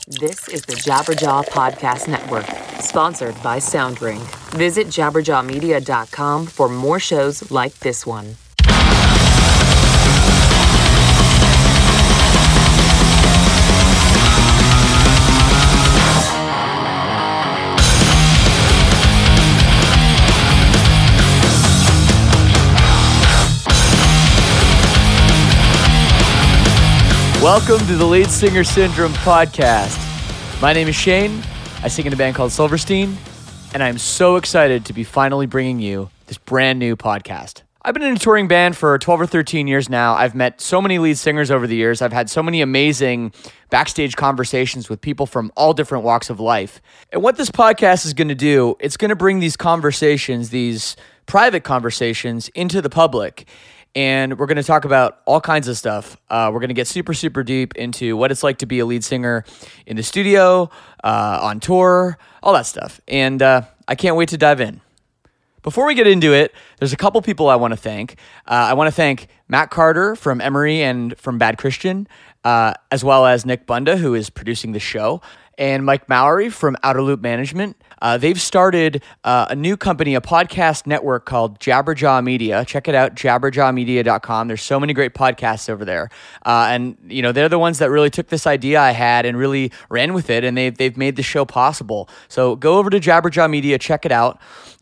This is the Jabberjaw Podcast Network, sponsored by Soundring. Visit jabberjawmedia.com for more shows like this one. Welcome to the Lead Singer Syndrome podcast. My name is Shane. I sing in a band called Silverstein, and I'm so excited to be finally bringing you this brand new podcast. I've been in a touring band for 12 or 13 years now. I've met so many lead singers over the years. I've had so many amazing backstage conversations with people from all different walks of life. And what this podcast is going to do, it's going to bring these conversations, these private conversations, into the public. And we're going to talk about all kinds of stuff. We're going to get super, super deep into what it's like to be a lead singer in the studio, on tour, all that stuff. And I can't wait to dive in. Before we get into it, there's a couple people I want to thank. I want to thank Matt Carter from Emery and from Bad Christian, as well as Nick Bunda, who is producing the show, and Mike Mallory from Outer Loop Management. They've started a new company, a podcast network called Jabberjaw Media. Check it out, jabberjawmedia.com. There's so many great podcasts over there. And, you know, they're the ones that really took this idea I had and really ran with it, and they've made the show possible. So go over to Jabberjaw Media, check it out.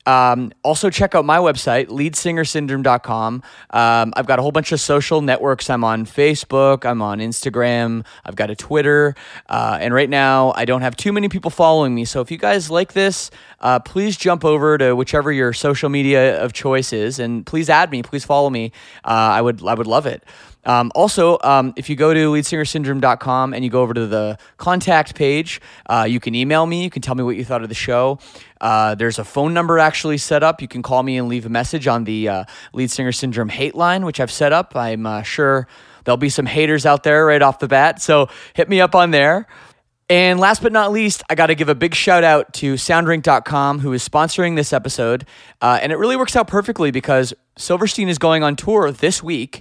Also check out my website, leadsingersyndrome.com. I've got a whole bunch of social networks. I'm on Facebook, I'm on Instagram, I've got a Twitter, and right now I don't have too many people following me. So if you guys like this, please jump over to whichever your social media of choice is, and please add me, please follow me. I would love it. Also, if you go to leadsingersyndrome.com and you go over to the contact page, you can email me. You can tell me what you thought of the show. There's a phone number actually set up. You can call me and leave a message on the Lead Singer Syndrome hate line, which I've set up. I'm sure there'll be some haters out there right off the bat, so hit me up on there. And last but not least, I got to give a big shout out to Soundring.com, who is sponsoring this episode. And it really works out perfectly because Silverstein is going on tour this week,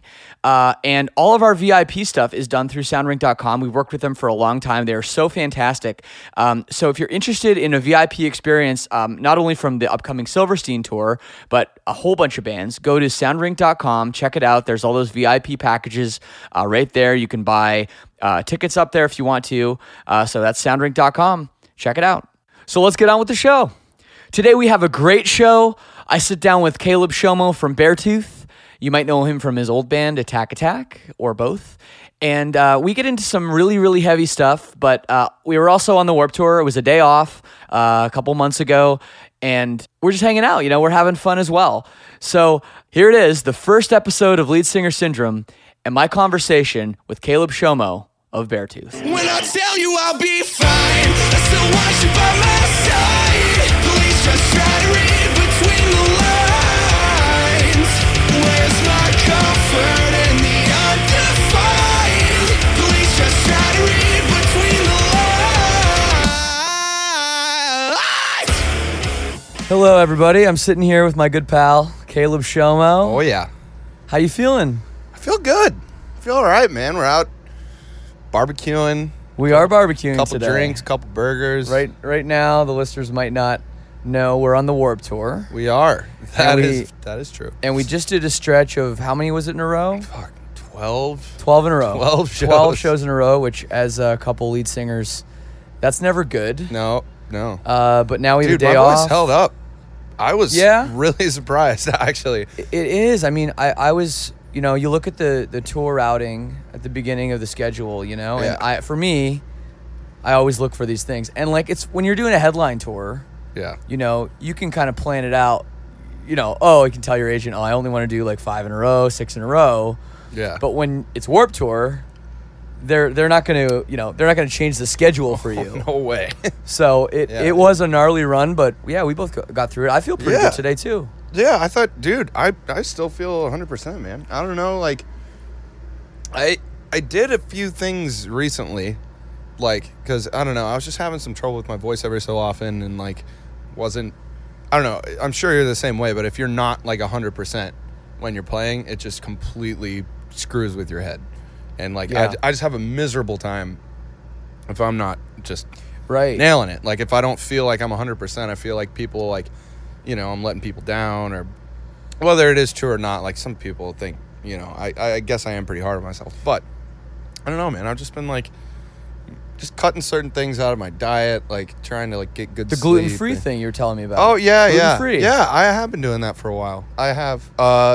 and all of our VIP stuff is done through Soundring.com. We've worked with them for a long time. They are so fantastic. So if you're interested in a VIP experience, not only from the upcoming Silverstein tour, but a whole bunch of bands, go to Soundring.com, check it out. There's all those VIP packages right there. You can buy tickets up there if you want to. So that's Soundring.com. Check it out. So let's get on with the show. Today we have a great show. I sit down with Caleb Shomo from Beartooth. You might know him from his old band, Attack Attack, or both. And we get into some really, really heavy stuff, but we were also on the Warped Tour. It was a day off a couple months ago, and we're just hanging out. You know, we're having fun as well. So here it is, the first episode of Lead Singer Syndrome, and my conversation with Caleb Shomo of Beartooth. When I tell you I'll be fine, I still want you by my side. Please just try to read between the lines. Where's my comfort in the undefined? Please just try to read between the lines. Hello, everybody. I'm sitting here with my good pal, Caleb Shomo. Oh, yeah. How you feeling? I feel good. I feel all right, man. We're out barbecuing. We are barbecuing Couple today. drinks, couple burgers. Right now, the listeners might not know we're on the Warped Tour. We are. That is true. And we just did a stretch of, how many was it in a row? Fuck, 12? 12 in a row. 12 shows. 12 shows in a row, which as a couple lead singers, that's never good. No. But now we have Dude, a day my off. voice held up. I was Yeah? really surprised, actually. It is. I mean, I was, you know, you look at the tour routing at the beginning of the schedule, you know, Yeah. and for me, I always look for these things. And like, it's when you're doing a headline tour, Yeah. you know, you can kind of plan it out, you know, you can tell your agent, I only want to do like 5 in a row, 6 in a row. Yeah. But when it's Warped Tour, they're not going to, you know, they're not going to change the schedule for you. No way. So it was a gnarly run, but yeah, we both got through it. I feel pretty Yeah. good today too. Yeah, I thought, dude, I still feel 100%, man. I don't know, like, I did a few things recently, like, because, I don't know, I was just having some trouble with my voice every so often, and, like, wasn't, I don't know, I'm sure you're the same way, but if you're not, like, 100% when you're playing, it just completely screws with your head. And, like, Yeah. I just have a miserable time if I'm not just Right. nailing it. Like, if I don't feel like I'm 100%, I feel like people, like, you know, I'm letting people down, or whether it is true or not. Like, some people think, you know, I guess I am pretty hard on myself. But I don't know, man. I've just been, like, just cutting certain things out of my diet, like, trying to, like, get good The sleep. gluten-free thing you were telling me about. Oh, yeah, yeah. Gluten-free. Yeah, I have been doing that for a while. I have.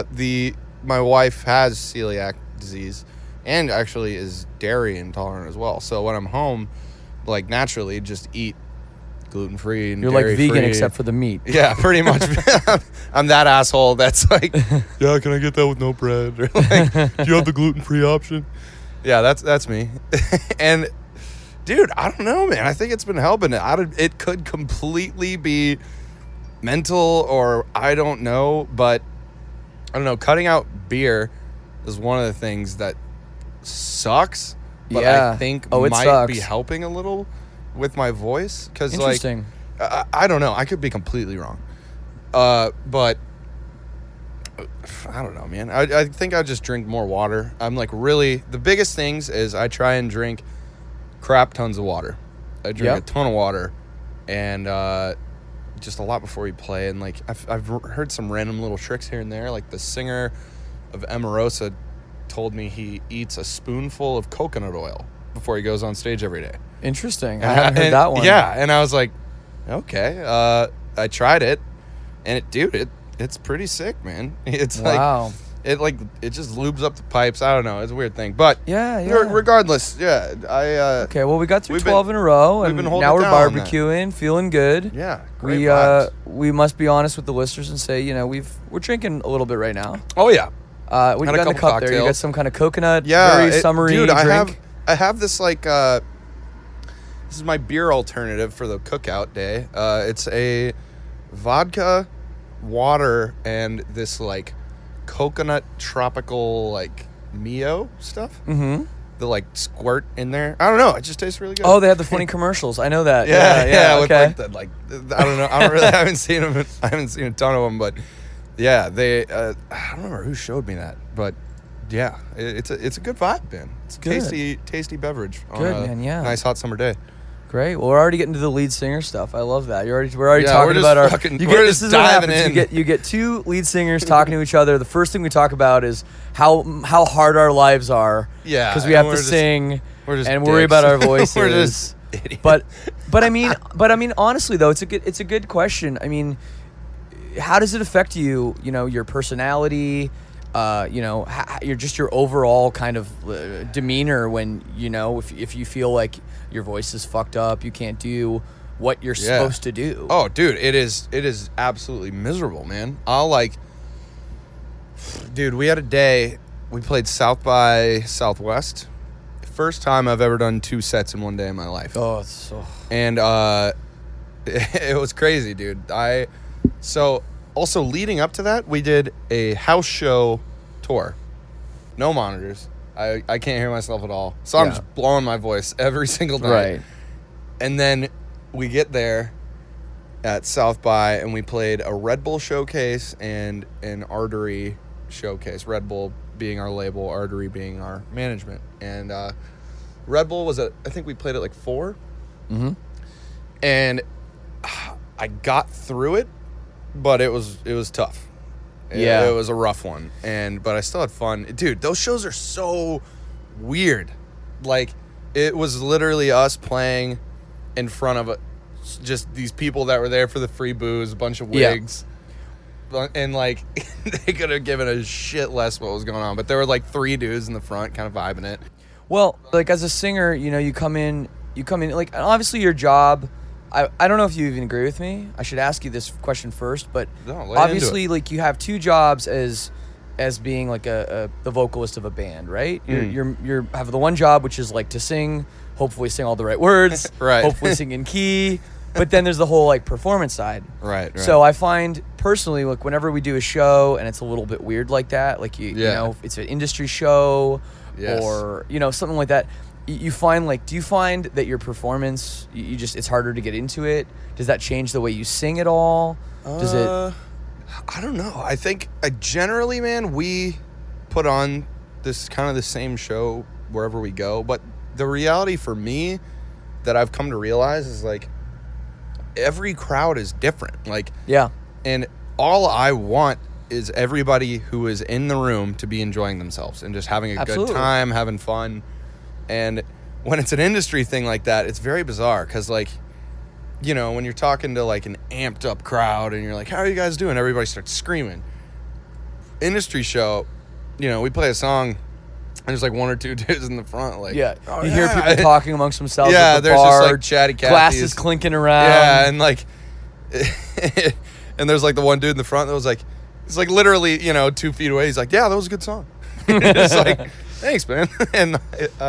My wife has celiac disease and actually is dairy intolerant as well. So when I'm home, like, naturally just eat gluten-free and You're like dairy-free. vegan except for the meat. Yeah, pretty much. I'm that asshole that's like, yeah, can I get that with no bread? Or like, do you have the gluten-free option? Yeah, that's me. And dude, I don't know, man. I think it's been helping. It could completely be mental, or I don't know, but I don't know. Cutting out beer is one of the things that sucks, but Yeah. I think Oh, it might sucks. be helping a little with my voice. Because, like, Interesting. I don't know. I could be completely wrong. But I don't know, man. I think I just drink more water. I'm like, really, the biggest things is I try and drink crap tons of water. I drink Yep. a ton of water, and just a lot before we play. And like, I've heard some random little tricks here and there. Like, the singer of Emarosa told me he eats a spoonful of coconut oil before he goes on stage every day. Interesting. I haven't heard that one. Yeah, and I was like, okay. I tried it, and it's pretty sick, man. It's Wow. it just lubes up the pipes. I don't know. It's a weird thing, but Yeah. regardless, yeah. Okay, well, we got through we've been- 12 in a row, we've and been holding now it we're down on that. barbecuing, feeling good. Yeah, great vibes. We must be honest with the listeners and say, you know, we're drinking a little bit right now. Oh yeah, What Had you a got in the couple cup there? You got cocktails. some kind of coconut, yeah. very summery dude, drink. I have this, like, this is my beer alternative for the cookout day. It's a vodka, water, and this, like, coconut tropical, like, Mio stuff. Mm-hmm. The, like, squirt in there. I don't know. It just tastes really good. Oh, they have the funny commercials. I know that. Yeah. With, okay. like, the, like, I don't know. I don't really. I haven't seen them. I haven't seen a ton of them, but yeah, they. I don't remember who showed me that, but yeah, it's a good vibe, man. It's a Good. tasty beverage. Good, on a man, yeah. Nice hot summer day. Great. Well, we're already getting to the lead singer stuff. I love that. We're already Yeah, talking we're just about our. fucking- You we're get, just this is what diving happens. in. You get two lead singers talking to each other. The first thing we talk about is how hard our lives are. Yeah, Because we and have we're to just- sing we're just and worry dicks. about our voices. We're just idiots. But I mean honestly though, it's a good question. I mean, how does it affect you? You know, your personality. You know, your overall kind of demeanor when, you know, if you feel like your voice is fucked up, you can't do what you're Yeah. supposed to do. Oh, dude, it is absolutely miserable, man. Dude, we had a day. We played South by Southwest. First time I've ever done 2 sets in one day in my life. Oh, it's so. And it was crazy, dude. So also leading up to that, we did a house show tour. No monitors. I can't hear myself at all. So I'm Yeah. just blowing my voice every single night. Right. And then we get there at South by, and we played a Red Bull showcase and an Artery showcase. Red Bull being our label, Artery being our management. And Red Bull was I think we played at like 4. Mm-hmm. And I got through it, but it was tough. Yeah. It was a rough one. But I still had fun. Dude, those shows are so weird. Like, it was literally us playing in front of just these people that were there for the free booze, a bunch of Yeah. wigs. And, like, they could have given a shit less what was going on. But there were, like, 3 dudes in the front kind of vibing it. Well, like as a singer, you know, you come in like obviously your job. I don't know if you even agree with me. I should ask you this question first, but No, lay into obviously, it. like you have 2 jobs as being like the vocalist of a band, right? You're have the one job which is like to sing, hopefully sing all the right words, Right. hopefully sing in key, but then there's the whole like performance side. Right. So I find personally, like whenever we do a show and it's a little bit weird like that, like you Yeah. know, it's an industry show Yes. or you know something like that. You find like, do you find that your performance, you just it's harder to get into it? Does that change the way you sing at all? Does it? I don't know. I think generally, man, we put on this kind of the same show wherever we go. But the reality for me that I've come to realize is like every crowd is different. Like, Yeah. and all I want is everybody who is in the room to be enjoying themselves and just having a Absolutely. good time, having fun. And when it's an industry thing like that, it's very bizarre because, like, you know, when you're talking to like an amped up crowd and you're like, how are you guys doing? Everybody starts screaming. Industry show, you know, we play a song and there's like one or two dudes in the front, like, Yeah. oh, You hear yeah. people talking amongst themselves. Yeah, at the there's bar, just like chatty Cathy's. glasses clinking around. Yeah, and like, and there's like the one dude in the front that was like, it's like literally, you know, 2 feet away. He's like, yeah, that was a good song. It's like, thanks, man. And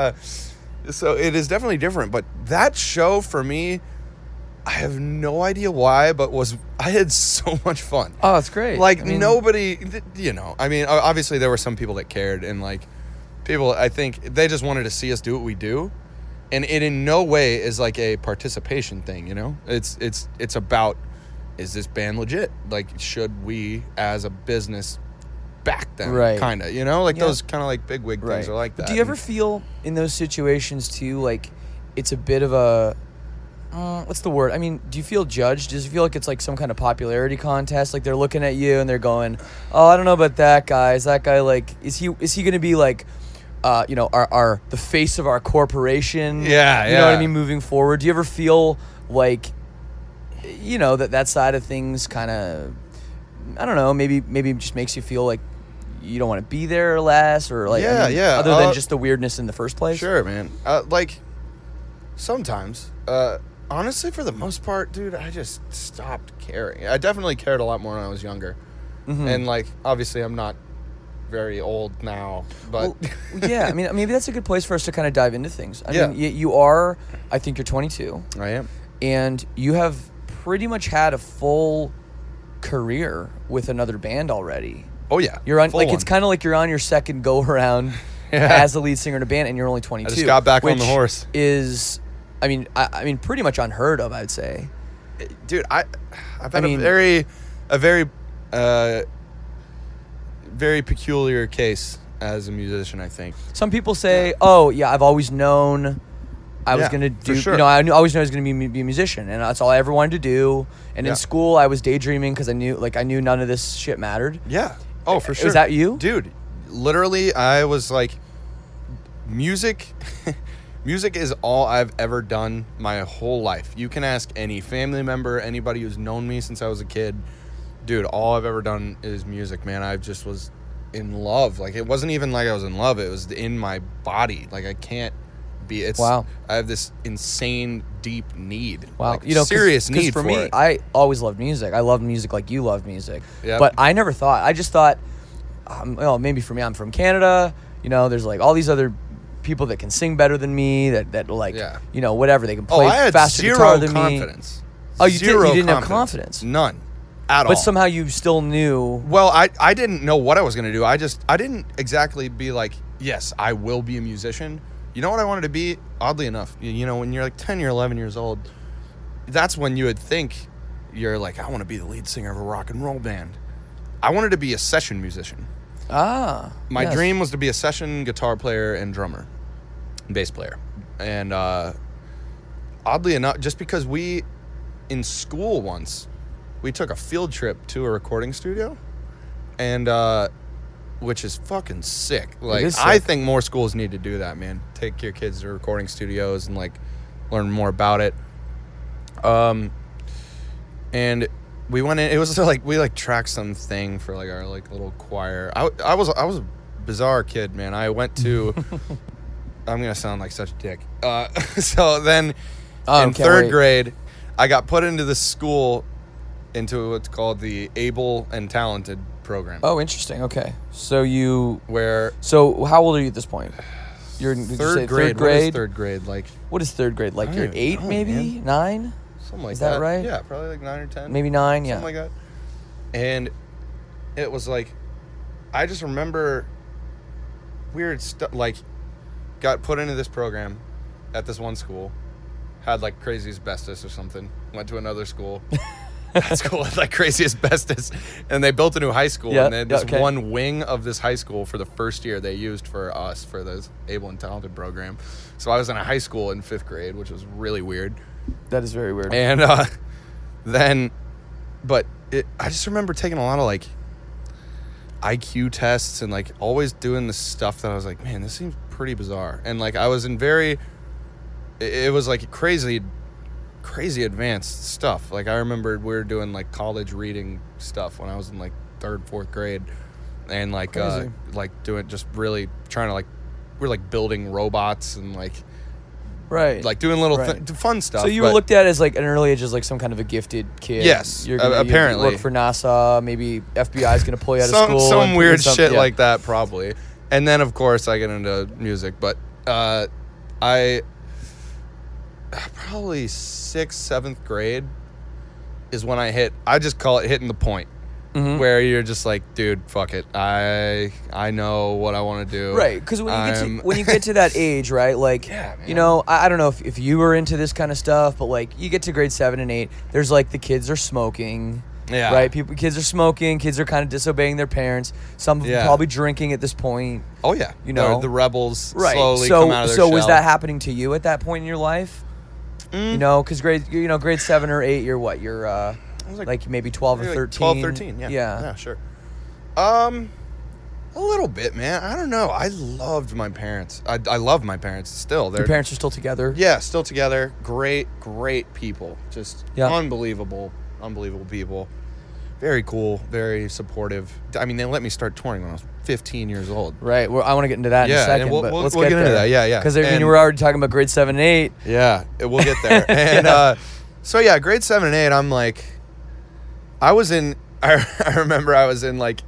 so it is definitely different. But that show for me, I have no idea why, but I had so much fun. Oh, that's great. Like, I mean, nobody, you know, I mean, obviously there were some people that cared, and like people, I think they just wanted to see us do what we do. And it in no way is like a participation thing, you know? It's about, is this band legit? Like, should we as a business back them? Right. Kind of, you know? Like Yeah. those kind of like big wig things are like that. But do you ever feel in those situations too, like it's a bit of a, what's the word? I mean, do you feel judged? Does it feel like it's like some kind of popularity contest? Like they're looking at you and they're going, oh, I don't know about that guy. Is that guy like, is he going to be like, you know, our the face of our corporation? Yeah, You know what I yeah. mean? Moving forward, do you ever feel like, you know, that side of things kind of, I don't know, maybe it just makes you feel like you don't want to be there or less, or like, Yeah, yeah. other than just the weirdness in the first place? Sure, man. Like, sometimes, honestly, for the most part, dude, I just stopped caring. I definitely cared a lot more when I was younger. Mm-hmm. And, like, obviously I'm not very old now, but... Well, yeah, I mean, maybe that's a good place for us to kind of dive into things. I Yeah. mean, you are, I think you're 22, I am. and you have pretty much had a full career with another band already. Oh, yeah. You're on, Full like, one. it's kind of like you're on your second go around Yeah. as a lead singer in a band, and you're only 22. I just got back on the which horse. Is, I mean, pretty much unheard of, I'd say. Dude, I've had mean- a very peculiar case as a musician, I think. Some people say, "Oh, yeah, I've always known I was Yeah, gonna for do. sure. You know, I always knew I was gonna be a musician, and that's all I ever wanted to do." And Yeah. in school, I was daydreaming because I knew none of this shit mattered. Yeah. Oh, for Is sure. that you? Dude, literally, I was like, music is all I've ever done my whole life. You can ask any family member, anybody who's known me since I was a kid. Dude, all I've ever done is music, man. I just was in love. Like, it wasn't even like I was in love. It was in my body. Like, I can't be. It's Wow. I have this insane, deep need. Wow, Like, you know, serious need for me, it. I always loved music. I loved music like you love music. Yep. But I never thought. I just thought, well, maybe for me, I'm from Canada. You know, there's like all these other people that can sing better than me. That like, Yeah. you know, whatever, they can Oh, play I had faster zero guitar than me. confidence. Oh, you Zero didn't have confidence. None. At all. But somehow you still knew. Well, I didn't know what I was going to do. I didn't exactly be like, yes, I will be a musician. You know what I wanted to be? Oddly enough, you know, when you're like 10 or 11 years old, that's when you would think you're like, I want to be the lead singer of a rock and roll band. I wanted to be a session musician. Ah. My yes. dream was to be a session guitar player and drummer, and bass player. And oddly enough, just because in school once, we took a field trip to a recording studio, and which is fucking sick. Like, is I sick. think more schools need to do that, man. Take your kids to recording studios and like learn more about it. And we went in. It was like we like tracked something for like our like little choir. I was a bizarre kid, man. I went to. I'm gonna sound like such a dick. So then, in can't third wait. grade, I got put into this school, into what's called the Able and Talented program, Oh, interesting. Okay. So where So how old are you at this point? You're did you say third grade. Third grade. What is third grade like? What is third grade? Like I you're don't even 8, know, maybe man. 9, Something like Is that right? Yeah, probably like 9 or 10. maybe 9. Yeah. Something like that. And it was like, I just remember weird stuff. Like, got put into this program at this one school, had like crazy asbestos or something. Went to another school, That's cool. Like crazy asbestos. And they built a new high school. Yeah, And then this okay. one wing of this high school for the first year they used for us for the Able and Talented program. So I was in a high school in 5th grade, which was really weird. That is very weird. And then, I just remember taking a lot of like IQ tests and like always doing this stuff that I was like, man, this seems pretty bizarre. And like I was in it was like crazy advanced stuff. Like I remember we were doing like college reading stuff when I was in like 3rd, 4th grade, and like doing just really trying to like we're like building robots and like doing little fun stuff. So you were looked at as like at an early age as like some kind of a gifted kid. Yes, you're gonna, apparently you work for NASA. Maybe FBI's gonna pull you out of school. Some weird shit like that probably. And then of course I get into music, but I probably 6th, 7th grade is when I just call it hitting the point. Mm-hmm. Where you're just like, dude, fuck it. I know what I want to do. Right, because when you get to that age, right, like, you know, I don't know if you were into this kind of stuff, but like you get to grade 7 and 8, there's like the kids are smoking. Yeah. Right? Kids are smoking. Kids are kind of disobeying their parents. Some of them probably drinking at this point. Oh, yeah. You know? The rebels slowly come out of their shell. So was shell. that happening to you at that point in your life? You know, because grade 7 or 8, you're what? You're like maybe 12 or 13. 12, 13, yeah. Yeah, sure. A little bit, man. I don't know. I loved my parents. I love my parents still. Your parents are still together? Yeah, still together. Great people. Just unbelievable people. Very cool, very supportive. I mean, they let me start touring when I was 15 years old. Right. Well, I want to get into that in a second, and but let's we'll get into that. Yeah. Because I mean, we're already talking about grade 7 and 8. Yeah, we'll get there. And so, yeah, grade 7 and 8, I'm like, I remember I was in like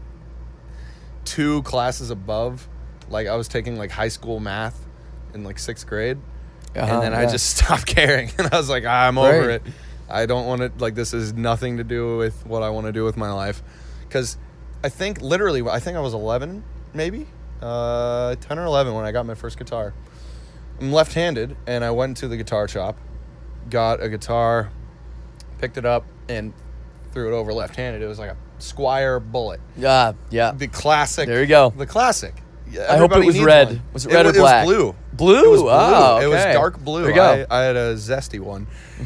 2 classes above. Like I was taking like high school math in like 6th grade. And then I just stopped caring. And I was like, I'm over it. I don't want to, like, this is nothing to do with what I want to do with my life. Because I think I was 11, maybe 10 or 11 when I got my first guitar. I'm left-handed, and I went to the guitar shop, got a guitar, picked it up, and threw it over left-handed. It was like a Squier Bullet. Yeah. The classic. There you go. The classic. I hope it was red. One. Was it red or black? It was blue. Blue? It was blue. Oh, okay. It was dark blue. There you go. I had a zesty one.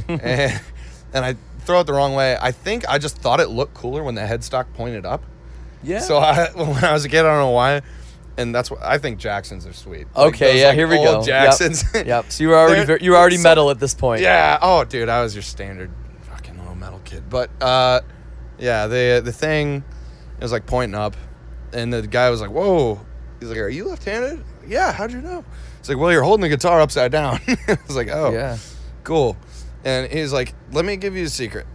And I throw it the wrong way. I think I just thought it looked cooler when the headstock pointed up. Yeah. So when I was a kid, I don't know why. And that's what I think Jacksons are sweet. Okay, those, here we go. Jacksons. Yep. So you were already metal at this point. Yeah. Oh, dude, I was your standard fucking little metal kid. But the thing, it was like pointing up, and the guy was like, "Whoa." He's like, "Are you left-handed?" "Yeah." "How'd you know?" It's like, "Well, you're holding the guitar upside down." I was like, "Oh, yeah, cool." And he's like, "Let me give you a secret.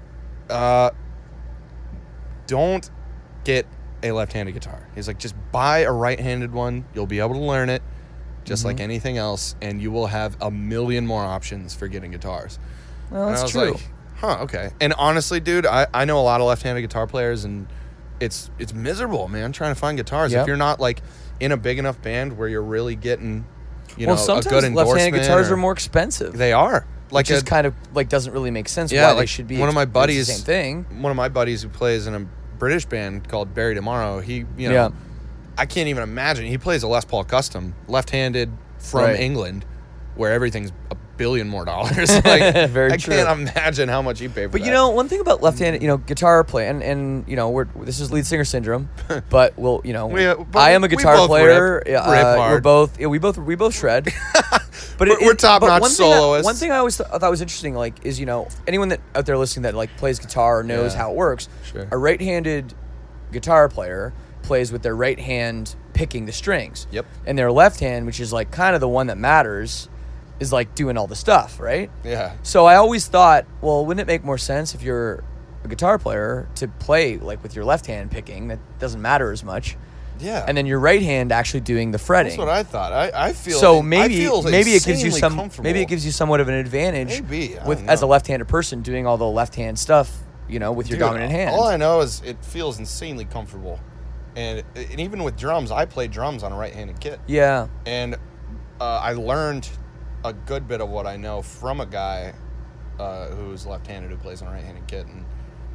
Don't get a left-handed guitar." He's like, "Just buy a right-handed one. You'll be able to learn it just like anything else, and you will have a million more options for getting guitars." Well, and that's I was true. like, huh, okay. And honestly, dude, I know a lot of left-handed guitar players, and it's miserable, man, trying to find guitars. If you're not like in a big enough band where you're really getting, a good endorsement. Left-handed guitars are more expensive. They are. Like, which is kind of like doesn't really make sense. Yeah, why like they should be. One of my buddies, the same thing. One of my buddies who plays in a British band called Barry Tomorrow. He, I can't even imagine. He plays a Les Paul Custom, left-handed from England, where everything's $1 billion more. Like, very I true. can't imagine how much he paid for that. But one thing about left-handed, guitar play, and this is lead singer syndrome, but I am a guitar player. Rip hard. We both shred. But we're top-notch soloists. One thing I always thought was interesting, is anyone that out there listening that like plays guitar or knows how it works. Sure. A right-handed guitar player plays with their right hand picking the strings. Yep. And their left hand, which is like kind of the one that matters, is like doing all the stuff, right? Yeah. So I always thought, well, wouldn't it make more sense if you're a guitar player to play like with your left hand picking? That doesn't matter as much. Yeah. And then your right hand actually doing the fretting. That's what I thought. I feel so maybe it gives you maybe it gives you somewhat of an advantage maybe as a left-handed person doing all the left-hand stuff, with your dominant hand. All I know is it feels insanely comfortable. And even with drums, I play drums on a right-handed kit. Yeah. And I learned a good bit of what I know from a guy who's left-handed who plays on a right-handed kit. And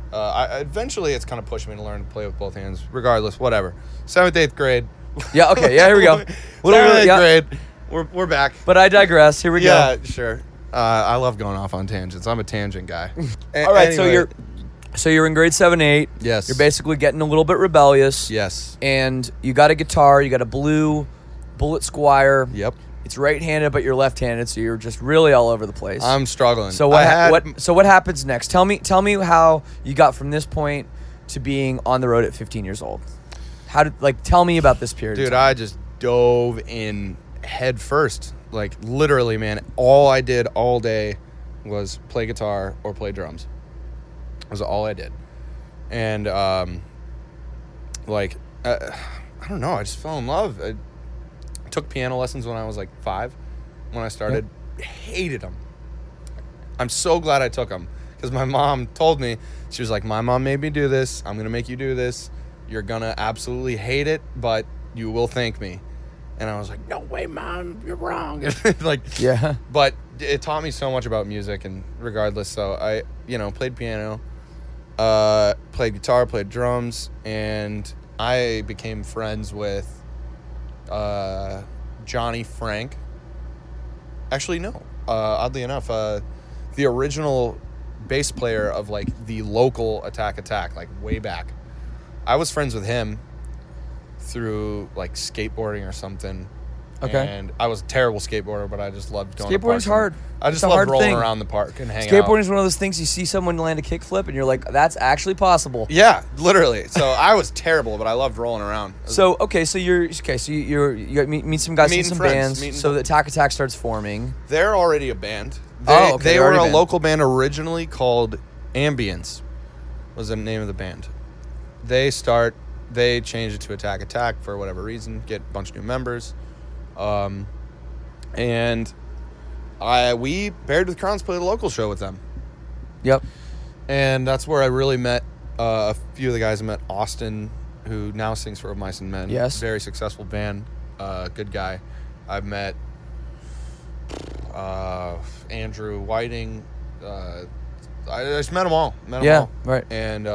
Eventually, it's kind of pushed me to learn to play with both hands. Regardless, whatever. 7th, 8th grade. Yeah, okay, yeah, here we go. 7th, 8th grade. We're back. But I digress. Here we go. Yeah, sure. I love going off on tangents. I'm a tangent guy. All right, Anyway, so you're in grade 7, 8. Yes. You're basically getting a little bit rebellious. Yes. And you got a guitar. You got a blue Bullet Squire. Yep. It's right-handed, but you're left-handed, so you're just really all over the place. I'm struggling. So what happens next? Tell me how you got from this point to being on the road at 15 years old. Tell me about this period. Dude, I just dove in head first. Like, literally, man, all I did all day was play guitar or play drums. That was all I did. And, I don't know, I just fell in love. I took piano lessons when I was, 5. When I started. Yep. Hated them. I'm so glad I took them. Because my mom told me, she was like, my mom made me do this. I'm going to make you do this. You're going to absolutely hate it, but you will thank me. And I was like, no way, Mom, you're wrong. Yeah. But it taught me so much about music, and regardless, so I, played piano, played guitar, played drums, and I became friends with Johnny Frank. Actually, no. Oddly enough, the original bass player of, the local Attack, way back. I was friends with him through skateboarding or something. Okay. And I was a terrible skateboarder, but I just loved going to Skateboarding's parks. hard. I just It's a loved hard rolling thing. around the park and hanging out. Skateboarding is one of those things you see someone land a kickflip and you're like, that's actually possible. Yeah, literally. So I was terrible, but I loved rolling around. So you meet some guys in Meeting some friends, bands. So the Attack starts forming. They're already a band. Okay, They they're were already a a band. local band originally called Ambience, was the name of the band. They changed it to Attack for whatever reason, get a bunch of new members. And we Buried with Crowns played a local show with them. Yep. And that's where I really met a few of the guys. I met Austin, who now sings for Of Mice and Men. Yes. Very successful band. Good guy. I've met Andrew Whiting. I just met them all. Yeah, right. And,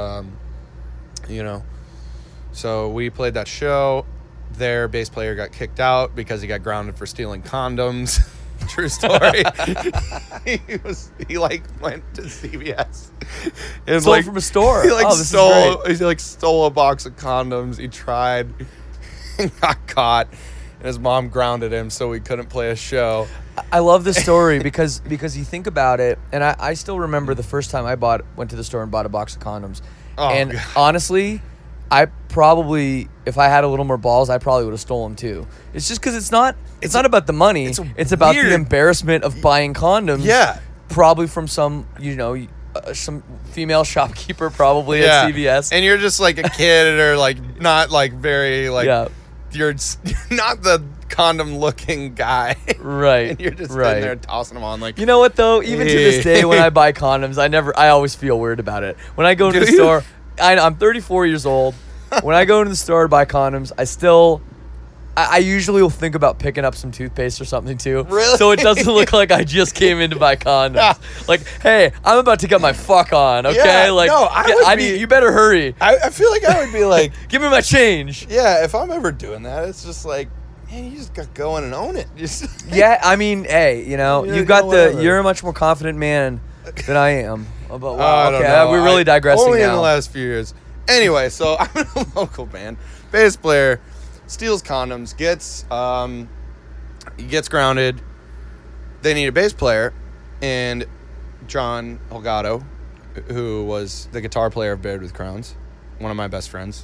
so we played that show. Their bass player got kicked out because he got grounded for stealing condoms. True story. he went to CVS and Stole from a store. He Oh, this is great. stole a box of condoms. He tried and got caught, and his mom grounded him so he couldn't play a show. I love this story because you think about it, and I still remember the first time I went to the store and bought a box of condoms. Oh, and God. honestly, I probably, if I had a little more balls, I probably would have stolen too. It's just because it's not about the money. It's about the weird. embarrassment of buying condoms. Yeah. Probably from some some female shopkeeper probably Yeah. at CVS. And you're just like a kid or not very Yeah. you're not the condom looking guy. Right. And you're just right. sitting there tossing them on You know what though? Even to this day, when I buy condoms, I always feel weird about it. When I go into the Do you? store, I'm 34 years old. When I go into the store to buy condoms, I usually will think about picking up some toothpaste or something too. Really? So it doesn't look like I just came in to buy condoms. Like, hey, I'm about to get my fuck on. Okay, Yeah, like, no, I would be- you better hurry. I feel like I would be like, Give me my change. yeah, if I'm ever doing that, it's just like, man, you just got to go in and own it. Yeah, I mean, hey, Yeah, you got whatever. you're a much more confident man than I am. But wow, I don't okay, know. we're really digressing Only now. in the last few years. Anyway, so I'm in a local band. Bass player steals condoms, gets grounded. They need a bass player, and John Holgado, who was the guitar player of Buried with Crowns, one of my best friends,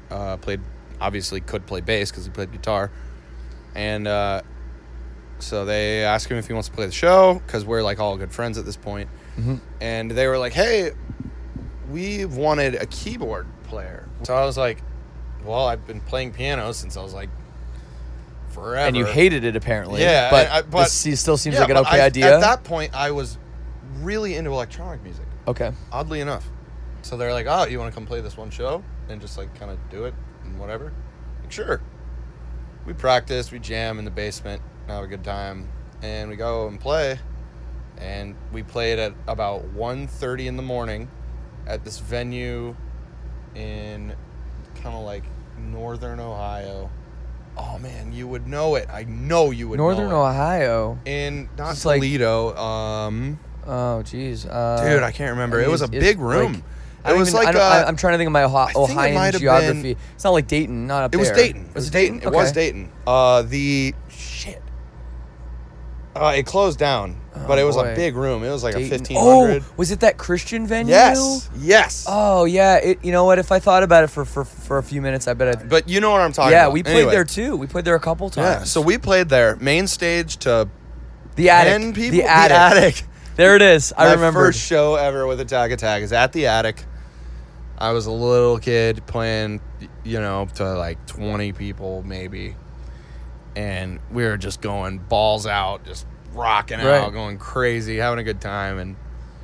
could play bass because he played guitar, and so they asked him if he wants to play the show because we're all good friends at this point. Mm-hmm. And they were like, hey, we wanted a keyboard player. So I was like, well, I've been playing piano since I was forever. And you hated it apparently. Yeah, but but this still seems Yeah, like an but okay idea. At that point, I was really into electronic music, Okay. oddly enough. So they're like, oh, you want to come play this one show and just kind of do it and whatever? Like, sure. We practice, we jam in the basement, have a good time, and we go and play. And we played at about 1:30 in the morning at this venue in kind of like northern Ohio. Oh man, you would know it. I know you would Northern know it. Ohio. In not It's like- Toledo. Oh, geez. Dude, I can't remember. I mean, it was a it's big like- room. I don't It was even- like I'm trying to think of my think it might Ohioan have geography. been- It's not like Dayton, not up It was there. Dayton. It was Dayton. It was Okay. Dayton. The shit. It closed down, but it was boy. a big room. It was like Dayton. a 1,500. Oh, was it that Christian venue? Yes. Oh yeah. You know what? If I thought about it for a few minutes, I bet I'd. But you know what I'm talking Yeah, about. we played Anyway. there too. We played there a couple times. Yeah, so we played there. Main stage to the attic. 10 people. The attic. There it is. I My remember. first show ever with Attack Attack is at the attic. I was a little kid playing, to like 20 people maybe. And we were just going balls out, just rocking Right. out, going crazy, having a good time. And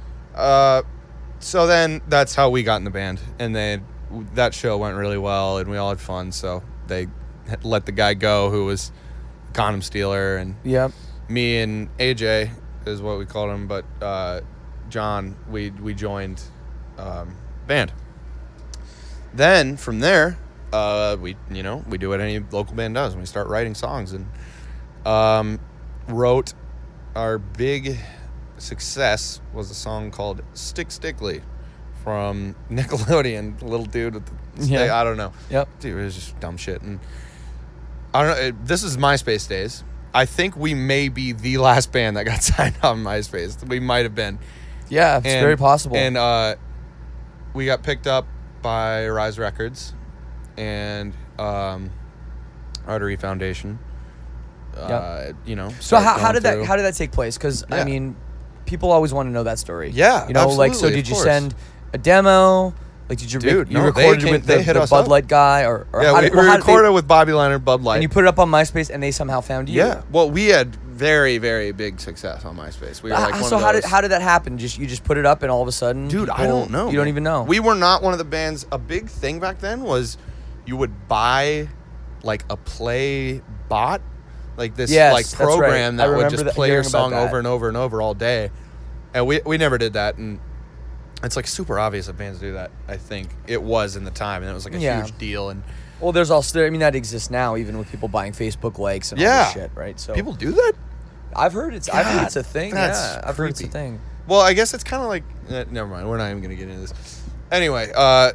so then that's how we got in the band. And then that show went really well and we all had fun. So they let the guy go who was condom stealer. And Yep. me and AJ is what we called him, but John, we joined band. Then from there, we do what any local band does. We start writing songs and wrote our big success was a song called Stick Stickly from Nickelodeon. Little dude with the Yeah. I don't know. Yep. Dude, it was just dumb shit. And I don't know. This is MySpace days. I think we may be the last band that got signed on MySpace. We might have been. Yeah, it's very possible. And we got picked up by Rise Records and Artery Foundation. Yep. So started how going did through. that take place? Because Yeah. I mean, people always want to know that story. Yeah, like so. absolutely, Did of you course. send a demo? Like, did you Dude, you no, recorded they with they the hit us Bud up. Light guy or Yeah, how we did, well, how did recorded they, with Bobby Leonard, Bud Light. and you put it up on MySpace and they somehow found you. Yeah. Well, we had very, very big success on MySpace. We were like one So of how those. did that happen? You just put it up and all of a sudden, Dude, I people- don't know. You don't man. even know. We were not one of the bands. A big thing back then was you would buy like a play bot, like this Yes, like that's right. program I that would remember just that- play your hearing about song that. over and over and over all day. And we never did that. And it's like super obvious that bands do that. I think it was in the time, and it was like a Yeah. huge deal. And Well, there's also, I mean, that exists now, even with people buying Facebook likes and all Yeah. this shit, right? So people do that. I've heard it's a thing. that's Yeah, I've heard it's a creepy. thing. Well, I guess it's kind of like never mind. We're not even gonna get into this. Anyway,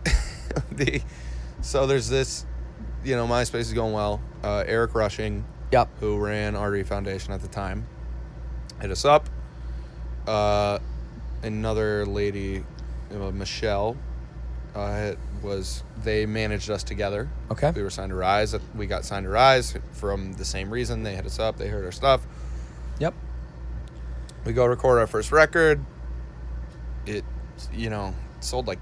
so there's this, MySpace is going well. Eric Rushing, Yep. who ran Artery Foundation at the time, hit us up. Another lady, Michelle, they managed us together. Okay. We were signed to Rise. We got signed to Rise from the same reason. They hit us up. They heard our stuff. Yep. We go record our first record. It, sold like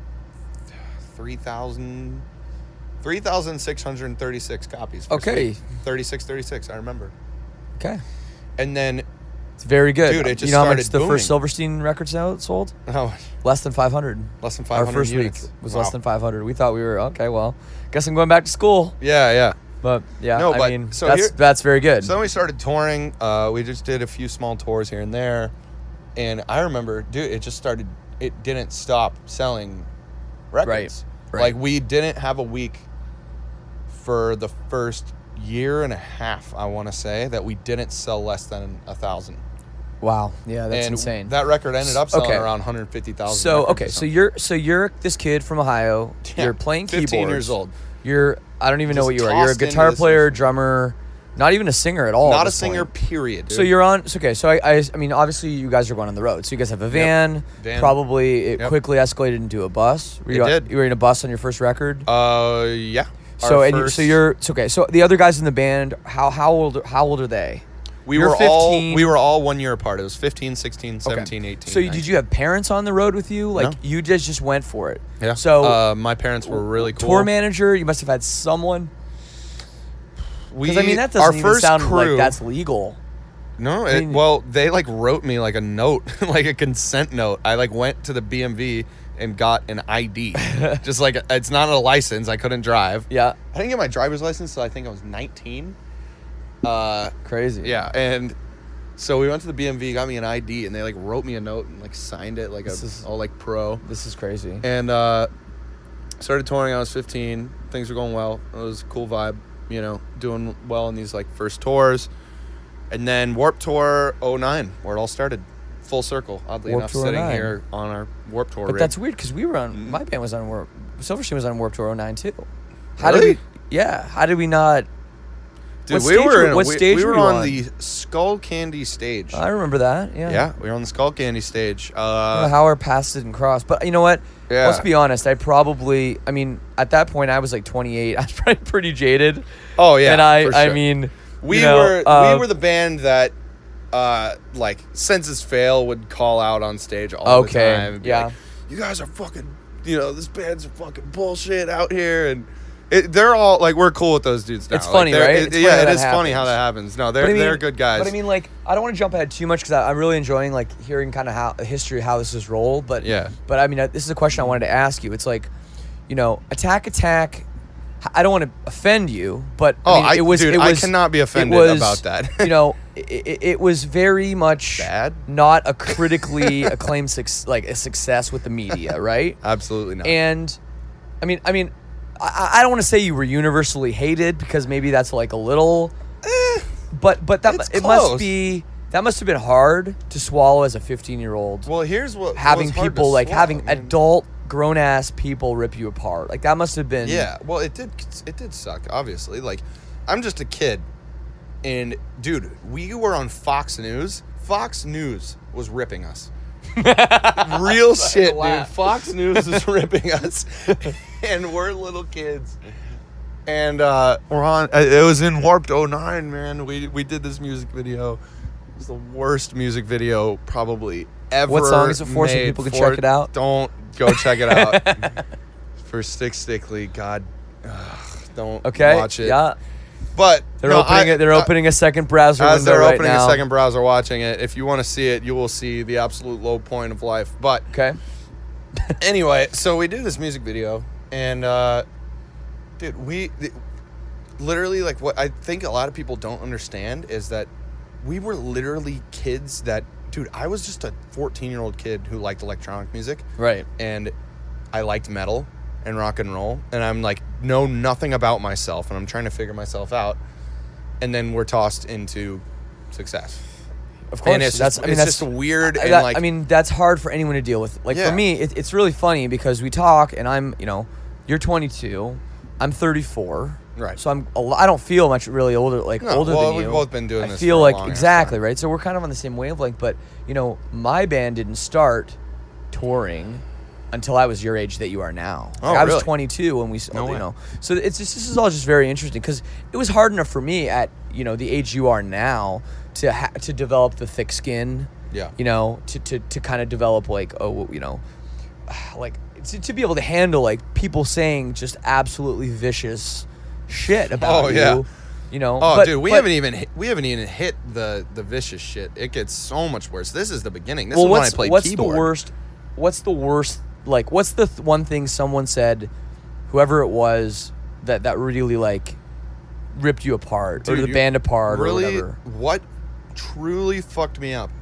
3,636 copies. first Okay. week. 36, I remember. Okay. And then, It's very good. Dude, it just you know how much started the booming. first Silverstein record sold? Less than 500. less than Our 500 first units. week was Wow. less than 500. We thought we were okay. Well, guess I'm going back to school. Yeah. But yeah, No, I but- mean, so that's very good. So then we started touring. We just did a few small tours here and there. And I remember, dude, it didn't stop selling records. Right. Like, we didn't have a week for the first year and a half, I want to say, that we didn't sell less than 1,000. Wow. Yeah, that's and insane. That record ended up selling Okay. around 150,000. So records okay, or so something. you're this kid from Ohio. Yeah, You're playing 15 keyboards. years old. I don't even know Just what you are. You're a tossed into guitar this player, industry. drummer, not even a singer at all. at Not a this singer, point. period. So dude. you're on. So okay, so I mean, obviously you guys are going on the road. So you guys have a van. Van. Probably it Yep. quickly escalated into a bus. It did. You were in a bus on your first record. Yeah. So Our and first- it's okay. So the other guys in the band, how old are they? we you're were 15. all 1 year apart. It was 15, 16, 17, 18. So 19. did you have parents on the road with you? Like No. you just went for it. Yeah. So my parents were really cool. tour manager, you must have had someone. Because I mean, that our doesn't even first sound crew, like that's legal. No, I mean- well, they like wrote me like a note, like a consent note. I like went to the BMV and got an ID. Just like it's not a license. I couldn't drive. Yeah, I didn't get my driver's license until I think I was 19. crazy. Yeah, and So we went to the BMV, got me an ID, and they like wrote me a note and like signed it like all like pro. This is crazy. And started touring. I was 15. Things were going well. It was a cool vibe, you know, doing well in these like first tours. And then Warped Tour 09, where it all started. Full circle, oddly Warped enough, Tour sitting 09. here on our Warped Tour But rig. that's weird because we were on. My band was on Warped. Silverstein was on Warped Tour 09 too. Really? How did we not? Dude, what we stage were what stage we were you on the Skull Candy stage. I remember that. Yeah. Yeah, we were on the Skull Candy stage. I don't know how our paths didn't cross, but you know what? Yeah. Let's be honest. I mean, at that point, I was like 28. I was probably pretty jaded. Oh yeah, And for I sure. mean, we you know, we were the band that, like, Senses Fail would call out on stage all the Okay, time. And be yeah. like, you guys are fucking, you know, this band's fucking bullshit out here, and they're all like, we're cool with those dudes now. It's funny, Like, right? It It's funny how that is funny how happens. that happens. No, But I mean- they're good guys. But I mean, like, I don't want to jump ahead too much because I'm really enjoying like hearing kind of how the history of how this is rolled. But Yeah. But I mean, this is a question I wanted to ask you. It's like, you know, Attack. I don't want to offend you, but I cannot be offended about that. You know, it was very much Bad? not a critically acclaimed a success with the media, right? Absolutely not. And I mean, I don't want to say you were universally hated because maybe that's like a little, but that it's it close. must have been hard to swallow as a 15-year-old. Well, here's what Having was hard people to like swallow. having I mean, adult grown ass people rip you apart. Like that must have been. Yeah, well, it did suck, obviously. Like, I'm just a kid, and dude, we were on Fox News. Fox News was ripping us. Real shit, dude. laugh. Fox News is ripping us, and we're little kids. And we're on. It was in Warped 09, man. We did this music video. It was the worst music video probably ever. What song is it for so made people can for- check it out? Don't go check it out. For Stick Stickly, God, don't Okay. watch it. Yeah. But They're no, opening it. They're opening a second browser as window they're right opening now. a second browser, watching it. If you want to see it, you will see the absolute low point of life. But Okay. anyway, so we did this music video, and dude, literally, like, what I think a lot of people don't understand is that we were literally kids that, dude, I was just a 14-year-old kid who liked electronic music, Right. and I liked metal and rock and roll, and I'm like, know nothing about myself, and I'm trying to figure myself out, and then we're tossed into success. Of course. And it's just, that's just weird, and that- like, I mean, that's hard for anyone to deal with. Like Yeah. for me, it's really funny because we talk, and I'm, you know, you're 22, I'm 34, Right. So I don't feel much really older, like No, older well, than you. we've both been doing I this feel for a like long ass exactly time. right. So we're kind of on the same wavelength, but you know, my band didn't start touring until I was your age that you are now. Oh, Like, I was really? 22 when we, No you way. know. So it's just, this is all just very interesting because it was hard enough for me at, you know, the age you are now to develop the thick skin. Yeah. You know, to kind of develop like, oh, you know, like to be able to handle like people saying just absolutely vicious shit about Oh, you. yeah. You know. oh, but- dude, we but- haven't even hit the vicious shit. It gets so much worse. This is the beginning. This is when I played what's keyboard. the worst? What's the worst? Like, what's the one thing someone said, whoever it was, that really like ripped you apart Dude, or the you- band apart really, or whatever? what truly fucked me up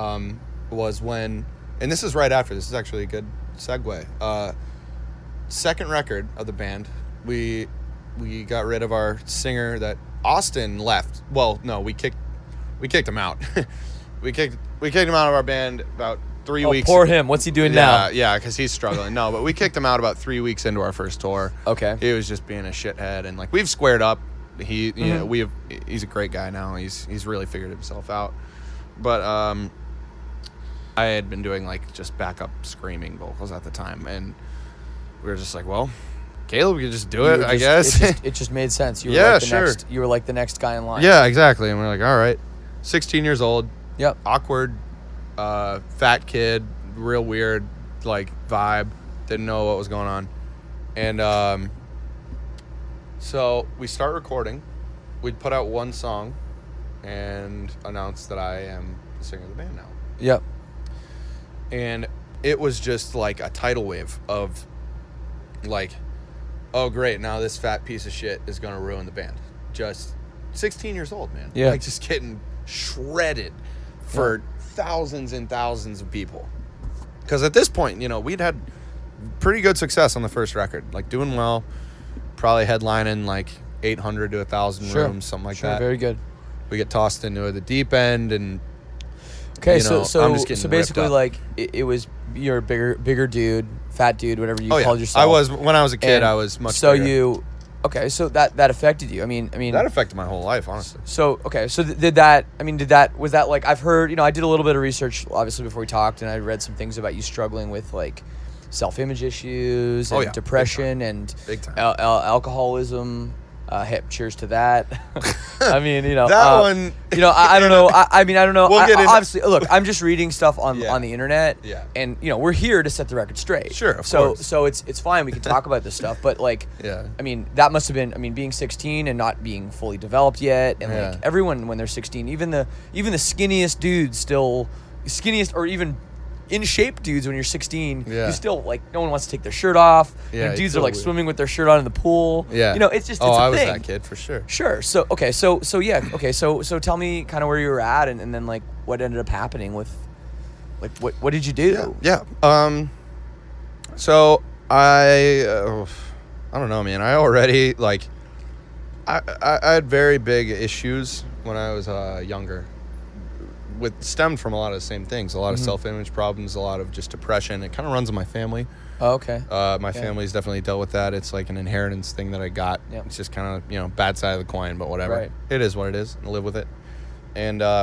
was when, and this is right after. This is actually a good segue. Second record of the band, we got rid of our singer that Austin left. Well, no, we kicked him out. we kicked him out of our band about 3 Oh, weeks. poor him. What's he doing now? Yeah, because he's struggling. No, but we kicked him out about 3 weeks into our first tour. Okay. He was just being a shithead, and like we've squared up. He, you know, Mm-hmm. he's a great guy now. He's really figured himself out. But I had been doing like just backup screaming vocals at the time, and we were just like, well, Caleb, we could just do it, I guess. It just made sense. You were Yeah, like the sure. next. You were like the next guy in line. Yeah, exactly. And we're like, all right, 16 years old, Yep. awkward, fat kid, real weird, like vibe. Didn't know what was going on, and so we start recording. We'd put out one song, and announce that I am the singer of the band now. Yep. And it was just like a tidal wave of like, oh great, now this fat piece of shit is gonna ruin the band. Just 16 years old, man. Yeah. Like just getting shredded. for thousands and thousands of people. Because at this point, you know, we'd had pretty good success on the first record, like doing well, probably headlining like 800 to 1,000 rooms, something like that. Very good. We get tossed into the deep end, and Okay, you know, so I'm just getting so ripped basically, up. like you're a bigger dude, fat dude, whatever you oh called yeah, yourself. I was when I was a kid. And I was much. so bigger. Okay, so that affected you. I mean That affected my whole life, honestly. So okay, so was that like, I've heard, you know, I did a little bit of research obviously before we talked, and I read some things about you struggling with like self-image issues and Oh, yeah, depression and Big time. alcoholism. Cheers to that. I mean, you know, That one- You know, I don't know. I mean, I don't know. We'll get into- Obviously, look, I'm just reading stuff on Yeah. the internet. Yeah. And you know, we're here to set the record straight. Sure, of so course. so it's fine. We can talk about this stuff, but like, Yeah. I mean, that must have been. I mean, being 16 and not being fully developed yet, and Yeah. like everyone when they're 16, even the skinniest dudes skinniest or even in shape dudes when you're 16, Yeah. you still like, no one wants to take their shirt off. Yeah, And you dudes are feel like weird. swimming with their shirt on in the pool. Yeah. You know, it's just Oh, it's a I was thing. that kid for sure. Sure. So okay. So yeah. Okay. So tell me kind of where you were at, and then like what ended up happening with, like what did you do? Yeah. So I don't know, man. I already like I had very big issues when I was younger. Stemmed from a lot of the same things, a lot of self-image problems, a lot of just depression. It kind of runs in my family. Oh, okay. My family's definitely dealt with that. It's like an inheritance thing that I got. Yep. It's just kind of, you know, bad side of the coin, but whatever. Right. It is what it is. I live with it. And I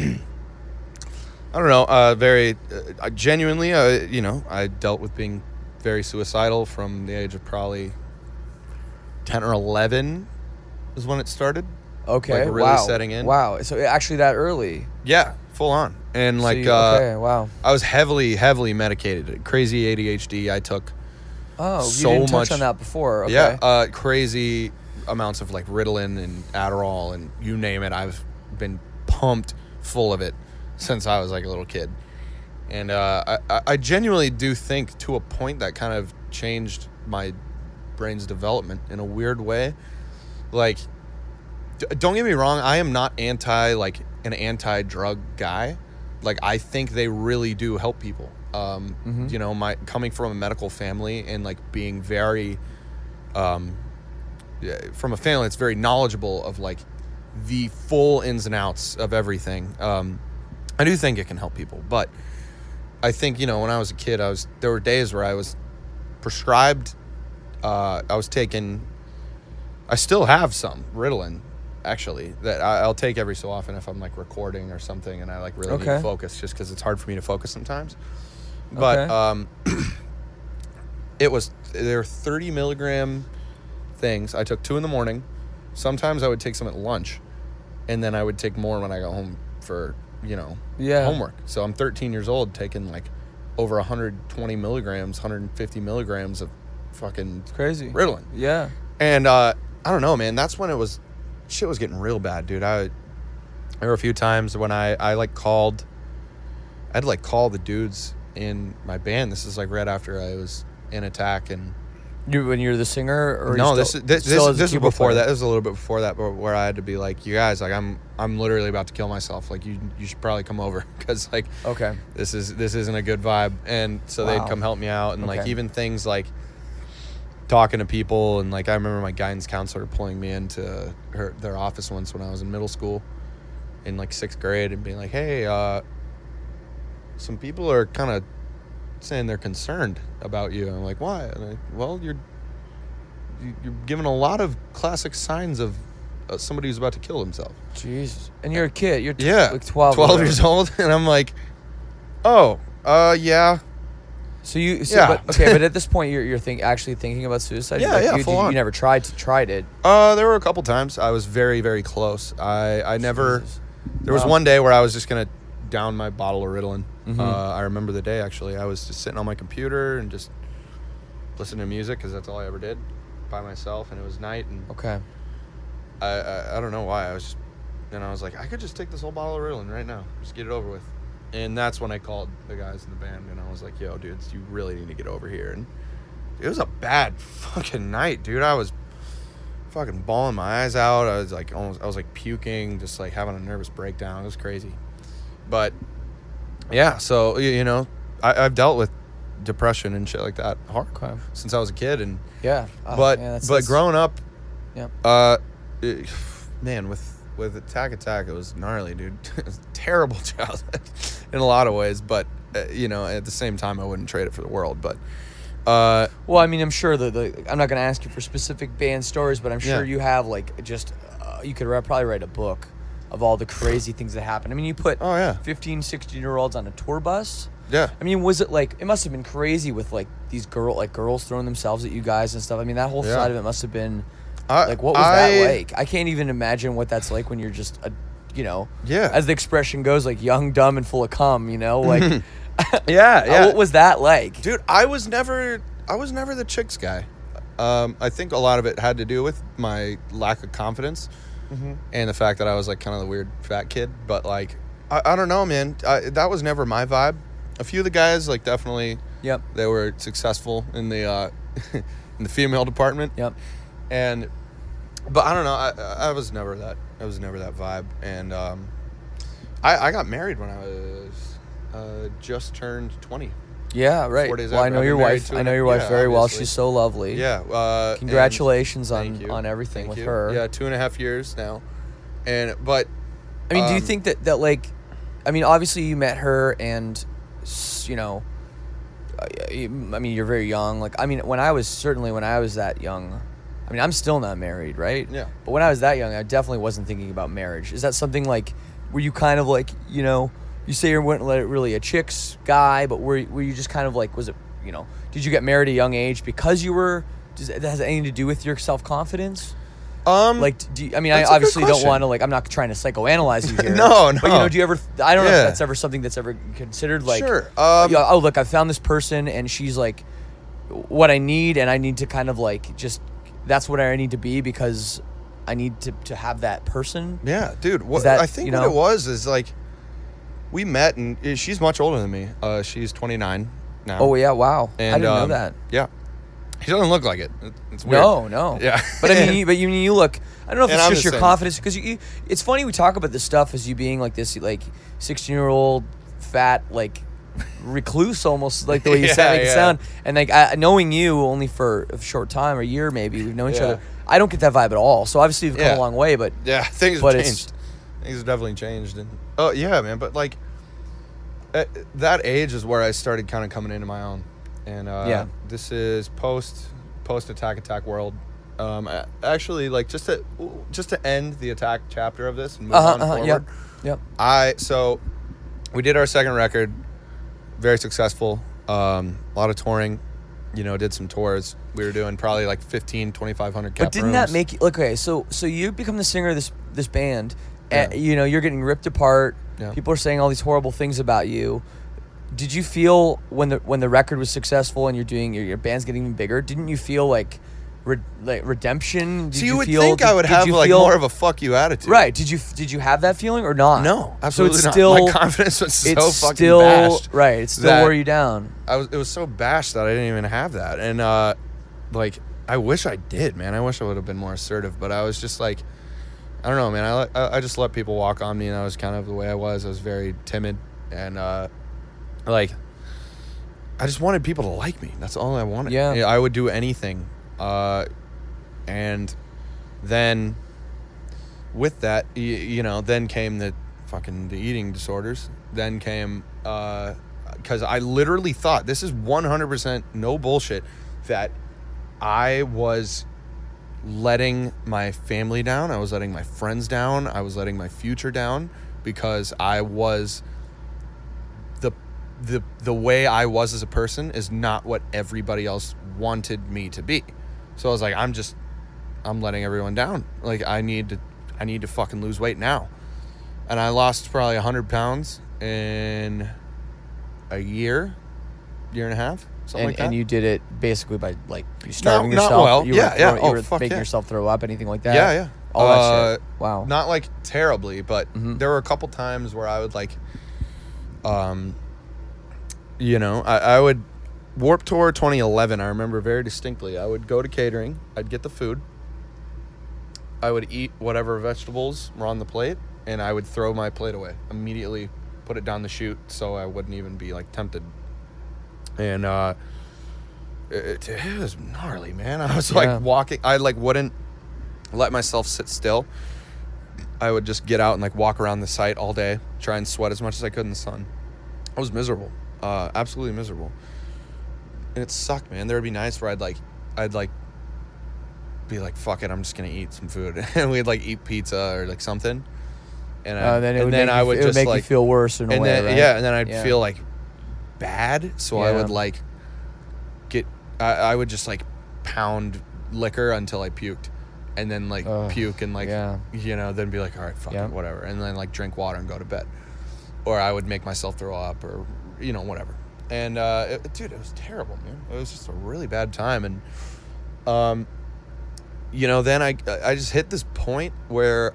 don't know, genuinely, you know, I dealt with being very suicidal from the age of probably 10 or 11 is when it started. Okay. Like really wow. setting in. Wow. So actually that early. Yeah, full on. And So like, okay. Wow. I was heavily medicated. Crazy ADHD. I took Oh, you so didn't touch much on that before. Okay. Yeah, crazy amounts of like Ritalin and Adderall and you name it. I've been pumped full of it since I was like a little kid. And I genuinely do think to a point that kind of changed my brain's development in a weird way. Like, don't get me wrong, I am not an anti-drug guy. Like, I think they really do help people. You know, coming from a medical family and like being very, from a family that's very knowledgeable of like the full ins and outs of everything. I do think it can help people, but I think, you know, when I was a kid, there were days where I was prescribed. I still have some Ritalin, actually, that I'll take every so often if I'm like recording or something and I like really need to focus, just because it's hard for me to focus sometimes. But there were 30 milligram things. I took 2 in the morning. Sometimes I would take some at lunch, and then I would take more when I got home for, you know, homework. So I'm 13 years old taking like over 120 milligrams, 150 milligrams of fucking It's crazy. Ritalin. Yeah. And I don't know, man. That's when shit was getting real bad, dude. There were a few times when I had to call the dudes in my band. This is like right after I was in Attack, and When you're the singer, or no, you this still- is still as a keyboard before player? that. This was a little bit before that, but where I had to be like, you guys, like I'm literally about to kill myself. Like you should probably come over, because like Okay. this isn't a good vibe. And so Wow. they'd come help me out, and like Okay. even things like talking to people, and like I remember my guidance counselor pulling me into their office once when I was in middle school in like 6th grade and being like, hey, some people are kind of saying they're concerned about you. And I'm like, why? And well, you're giving a lot of classic signs of somebody who's about to kill himself. Jesus. And you're a kid. You're Yeah, like 12. 12 years old, and I'm like, oh, yeah. So you, Yeah. but at this point you're actually thinking about suicide. Yeah, Like, yeah, You full on. you never tried it. There were a couple times I was very, very close. I never. Jesus. There was Wow. one day where I was just gonna down my bottle of Ritalin. Mhm. I remember the day, actually. I was just sitting on my computer and just listening to music, because that's all I ever did, by myself, and it was night, and Okay. I don't know why. I was like, I could just take this whole bottle of Ritalin right now, just get it over with. And that's when I called the guys in the band, and I was like, yo, dudes, you really need to get over here. And it was a bad fucking night, dude. I was fucking bawling my eyes out. I was like puking, just like having a nervous breakdown. It was crazy. But yeah, so you know, I've dealt with depression and shit like that hard since I was a kid, and Yeah. but yeah, growing up, Yeah. Man, with Attack, it was gnarly, dude. It was a terrible childhood in a lot of ways, but you know, at the same time, I wouldn't trade it for the world. But Well, I mean, I'm sure I'm not going to ask you for specific band stories, but I'm sure Yeah. you have like just you could probably write a book of all the crazy things that happened. I mean, you put 15, 16-year-olds on a tour bus. Yeah. I mean, was it like, it must have been crazy with like these girls throwing themselves at you guys and stuff. I mean, that whole side of it must have been like, what was that like? I can't even imagine what that's like when you're just you know, as the expression goes, like young, dumb, and full of cum, you know, like what was that like? Dude, I was never the chicks guy. I think a lot of it had to do with my lack of confidence and the fact that I was like kind of the weird fat kid. But like, I don't know, man. That was never my vibe. A few of the guys, like, definitely, they were successful in the in the female department. But I don't know. I was never that. I was never that vibe. And I got married when I was just turned 20. Yeah, right. 4 days Well, I after. know I've your been married wife. 2 I and know a- your wife yeah, very well. obviously. She's so lovely. Yeah. Congratulations Thank you. on everything Thank with you. her. Yeah, 2.5 years now. But I mean, do you think that like, I mean, obviously you met her and, you know, I mean, you're very young. Like, I mean, when I was that young, I mean, I'm still not married, right? Yeah. But when I was that young, I definitely wasn't thinking about marriage. Is that something like, were you kind of like, you know, you say you weren't really a chicks guy, but were you just kind of like, was it, you know, did you get married at a young age because you were, does it has anything to do with your self-confidence? Like, I mean, I that's a good obviously don't question. want to, like, I'm not trying to psychoanalyze you here. No. But, you know, do you ever, I don't know if Yeah. that's ever something that's ever considered, like, Sure. yeah, oh, look, I found this person and she's, like, what I need, and I need to kind of, like, just, that's what I need to be because I need to have that person. Yeah, dude. What that, I think you what know? it was is like we met, and she's much older than me. She's 29 now. Oh, yeah, wow. And, I didn't know that. Yeah, he doesn't look like it. It's weird. No. Yeah, But I mean, you look. I don't know if And it's I'm just the your same. confidence because it's funny we talk about this stuff as you being like this, like 16-year-old fat like recluse almost, like the way you make it sound, and like knowing you only for a short time, a year maybe, we've known each other. I don't get that vibe at all. So obviously we've come a long way, but yeah, things have changed. Things have definitely changed, and oh yeah, man. But like at that age is where I started kind of coming into my own, and this is post attack world. Actually, like just to end the attack chapter of this and move on forward. Yep. So we did our second record, very successful. A lot of touring, you know, did some tours. We were doing probably like 2,500 cap But didn't that make you okay? So you become the singer of this band. You know, you're getting ripped apart. Yeah. People are saying all these horrible things about you. Did you feel when the record was successful and you're doing your band's getting even bigger? Didn't you feel like redemption? So you would think I would have like more of a fuck you attitude, right? Did you have that feeling or not? No, absolutely so it's not. still, My confidence was so it's fucking still, bashed. Right, it still that wore you down. It was so bashed that I didn't even have that, and like I wish I did, man. I wish I would have been more assertive, but I was just like, I don't know, man. I just let people walk on me, and I was kind of the way I was. I was very timid, and like I just wanted people to like me. That's all I wanted. Yeah. I would do anything. And then with that, you know, then came the eating disorders. Then came, because I literally thought, this is 100% no bullshit, that I was letting my family down. I was letting my friends down. I was letting my future down because I was the way I was as a person is not what everybody else wanted me to be. So I was like, I'm letting everyone down. Like I need to fucking lose weight now. And I lost probably 100 pounds in a year and a half, something like that. And you did it basically by like you starving not yourself. well. You Yeah. were, Oh, you were fuck making yeah. yourself throw up, anything like that. Yeah. All that shit. Wow. Not like terribly, but there were a couple times where I would like, you know, I would Warped Tour 2011. I remember very distinctly. I would go to catering. I'd get the food. I would eat whatever vegetables were on the plate, and I would throw my plate away immediately. put it down the chute so I wouldn't even be like tempted. And it was gnarly, man. I was like walking. I like wouldn't let myself sit still. I would just get out and like walk around the site all day, try and sweat as much as I could in the sun. I was miserable, absolutely miserable. And it sucked, man. There would be nights where I'd be like, fuck it, I'm just gonna eat some food, and we'd like eat pizza or like something. And then I would just make you feel worse in a way, right? Yeah, and then I'd feel like bad, so I would like I would just like pound liquor until I puked, and then like puke and like then be like, all right, fuck it, whatever, and then like drink water and go to bed, or I would make myself throw up, or whatever. And dude, it was terrible, man. It was just a really bad time. And then I just hit this point where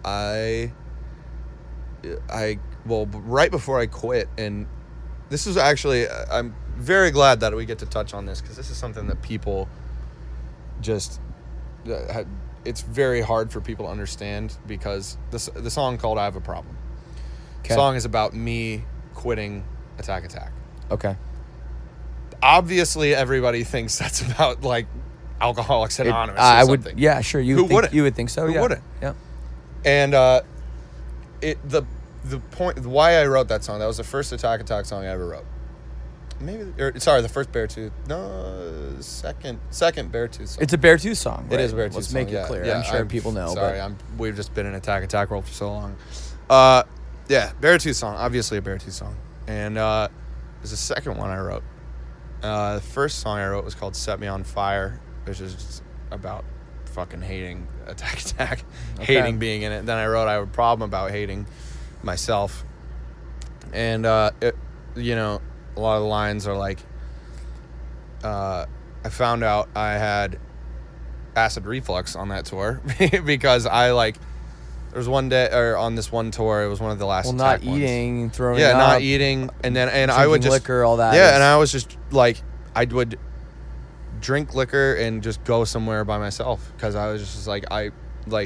right before I quit, and this is actually, I'm very glad that we get to touch on this, because this is something that people just, it's very hard for people to understand, because the song called I Have a Problem. The song is about me quitting Attack Attack. Okay. Obviously, everybody thinks that's about like Alcoholics Anonymous. I would, yeah, sure. You would think so. Who wouldn't? Yeah. And the point why I wrote that song, that was the first Attack Attack song I ever wrote. The first Beartooth. No, second Beartooth song. It's a Beartooth song. Right? It is a Beartooth song. Let's make it clear. Yeah, I'm sure people know. Sorry, we've just been in Attack Attack world for so long. Beartooth song, obviously a Beartooth song, and there's the second one I wrote. The first song I wrote was called Set Me on Fire, which is just about fucking hating Attack Attack, hating being in it. Then I wrote I Have a Problem about hating myself. And, a lot of the lines are like, I found out I had acid reflux on that tour because there was one day, or on this one tour, it was one of the last not ones. Eating, throwing up. Yeah, not eating, and I would just liquor, all that. Yeah, and I was just like, I would drink liquor and just go somewhere by myself, because I was just like, I'd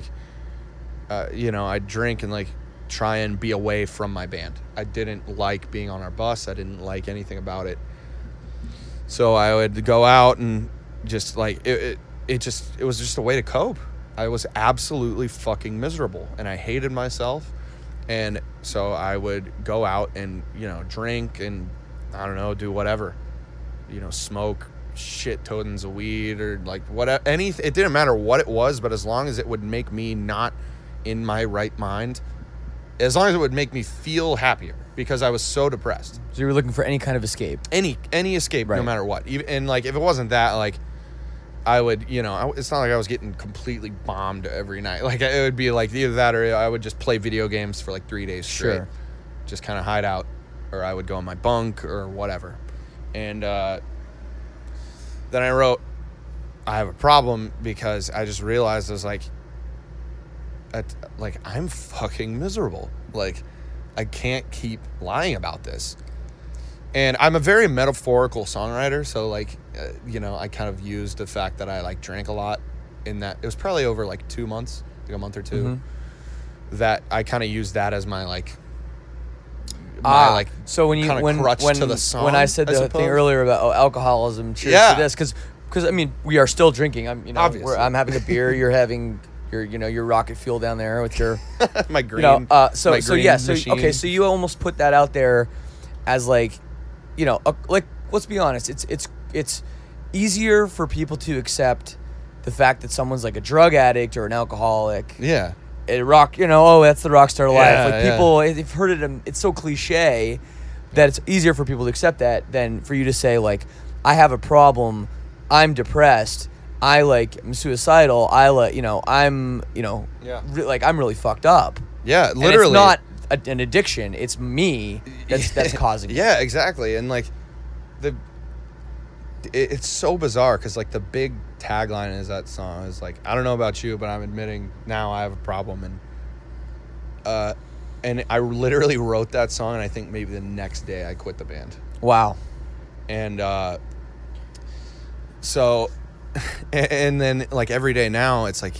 drink and like try and be away from my band. I didn't like being on our bus. I didn't like anything about it. So I would go out and just like it was just a way to cope. I was absolutely fucking miserable, and I hated myself. And so I would go out and, drink and, I don't know, do whatever. Smoke shit tons of weed or like whatever. It didn't matter what it was, but as long as it would make me not in my right mind, as long as it would make me feel happier, because I was so depressed. So you were looking for any kind of escape? Any escape, right. No matter what. And like, if it wasn't that, like, I would, it's not like I was getting completely bombed every night. Like, it would be like either that or I would just play video games for like 3 days straight. Sure. Just kind of hide out, or I would go in my bunk or whatever. And then I wrote I Have a Problem, because I just realized I was like, I'm fucking miserable. Like, I can't keep lying about this. And I'm a very metaphorical songwriter, so like, I kind of used the fact that I like drank a lot in that. It was probably over like 2 months, like a month or two, that I kind of used that as my so when crutch to the song. When I said the thing earlier about alcoholism, cheers to this, because I mean, we are still drinking. I'm having a beer. You're having your rocket fuel down there with your my green. So you almost put that out there as like, let's be honest, it's easier for people to accept the fact that someone's like a drug addict or an alcoholic. Yeah. That's the rock star life. Like, people, they've heard it. It's so cliche that it's easier for people to accept that than for you to say, like, I have a problem, I'm depressed, I'm suicidal, I'm really fucked up. Yeah, literally. And it's not an addiction. It's me that's causing it. Yeah, exactly. And like, it's so bizarre, because like the big tagline is that song is like, I don't know about you, but I'm admitting now I have a problem. And I literally wrote that song, and I think maybe the next day I quit the band. Wow. And so, and then like every day now, it's like,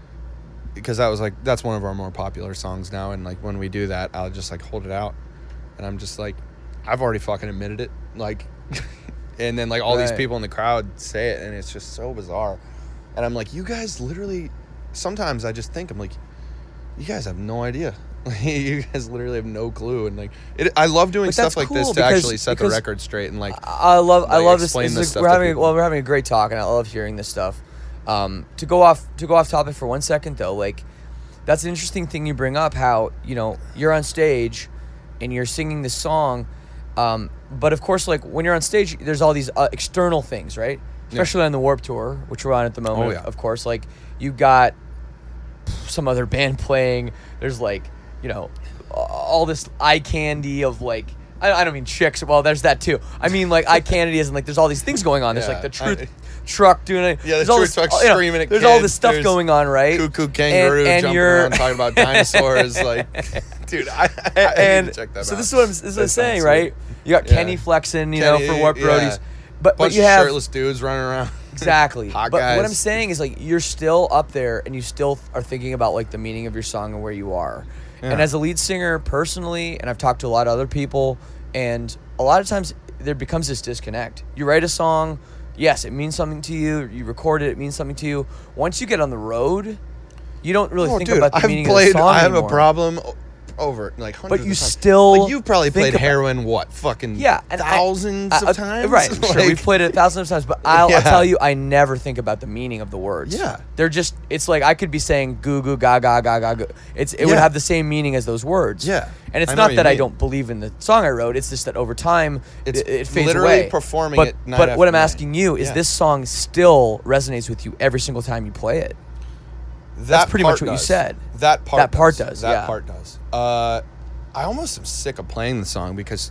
because that's one of our more popular songs now, and like when we do that, I'll just like hold it out, And I'm just like, I've already fucking admitted it. Like, and then like all these people in the crowd say it, and it's just so bizarre. And I'm like, you guys literally, sometimes I just think, I'm like, you guys have no idea. You guys literally have no clue. And like, I love doing stuff like this to actually set the record straight. And like, I love this. We're having a great talk, and I love hearing this stuff. To go off topic for 1 second though, like, that's an interesting thing you bring up, how, you know, you're on stage and you're singing this song, but of course, like, when you're on stage, there's all these external things, right? Especially on the Warped Tour, which we're on at the moment. Of course, like, you got some other band playing. There's like, you know, all this eye candy of like, I don't mean chicks. Well, there's that too. I mean, like, eye candy isn't like, there's all these things going on. There's like the Truth truck doing it. Yeah, the Truth truck screaming at kids. There's all this stuff going on, right? Cuckoo kangaroo and jumping around talking about dinosaurs. Like, dude, I need to check that out. So this is what I'm saying, right? You got Kenny flexing, you know, for Warped Roadies. But you have shirtless dudes running around. Exactly. Hot but guys. What I'm saying is, like, you're still up there and you still are thinking about like the meaning of your song and where you are. Yeah. And as a lead singer personally, and I've talked to a lot of other people, and a lot of times there becomes this disconnect. You write a song, yes, it means something to you. You record it, it means something to you. Once you get on the road, you don't really think about the meaning of the song I have anymore. a problem over like hundreds but you of times. still like, you've probably played Heroin fucking thousands of times, right? Like, sure, we've played it thousands of times, but I'll tell you, I never think about the meaning of the words. Yeah, they're just, it's like I could be saying goo goo ga ga ga ga goo. It would have the same meaning as those words. Yeah, and it's not that I don't believe in the song I wrote. It's just that over time it fades literally away. Performing but, it. But what I'm asking you is, this song still resonates with you every single time you play it. That's pretty much what you said. That part does. That part does. I almost am sick of playing the song because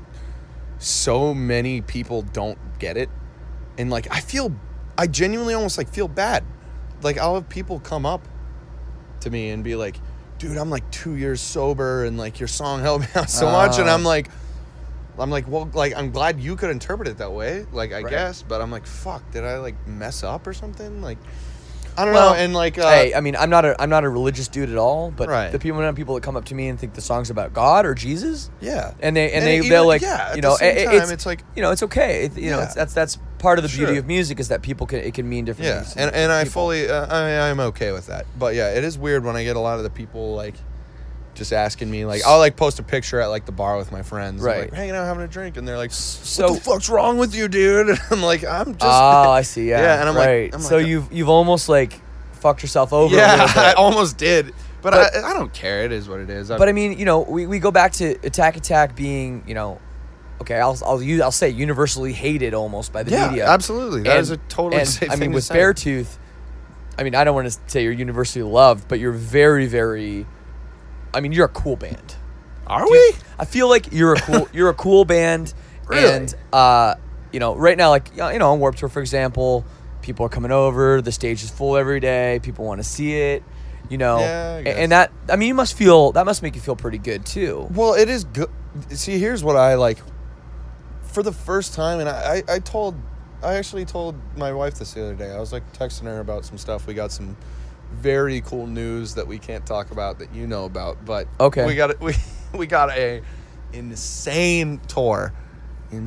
so many people don't get it. And like, I genuinely almost like feel bad. Like, I'll have people come up to me and be like, dude, I'm like 2 years sober and like your song helped me out so much. And I'm like, well, like, I'm glad you could interpret it that way. Like, I guess, but I'm like, fuck, did I like mess up or something? Like, I don't know, and like, hey, I mean, I'm not a religious dude at all, but the people that come up to me and think the song's about God or Jesus, and they're like, you know, it's like, you know, it's okay, you know, that's part of the beauty of music, is that it can mean different things. and I fully, I'm okay with that, but yeah, it is weird when I get a lot of the people like just asking me, like, I'll like post a picture at like the bar with my friends, like, hanging out having a drink, and they're like, what the fuck's wrong with you, dude? And I'm like, I'm just, I see, and I'm like, so you've almost like fucked yourself over. Yeah, I almost did, but I don't care. It is what it is. But I mean, you know, we go back to Attack being, you know, okay, I'll say universally hated almost by the media. Absolutely, that is a totally safe thing to say. I mean, with Beartooth, I mean, I don't want to say you're universally loved, but you're very, very, I mean, you're a cool band. Are we? I feel like you're a cool band. Really? And you know, right now, like, you know, on Warped Tour, for example, people are coming over. The stage is full every day. People want to see it. You know, and that, I mean, that must make you feel pretty good too. Well, it is good. See, here's what I like. For the first time, and I actually told my wife this the other day. I was like texting her about some stuff. We got some very cool news that we can't talk about that you know about, but we got a insane tour, and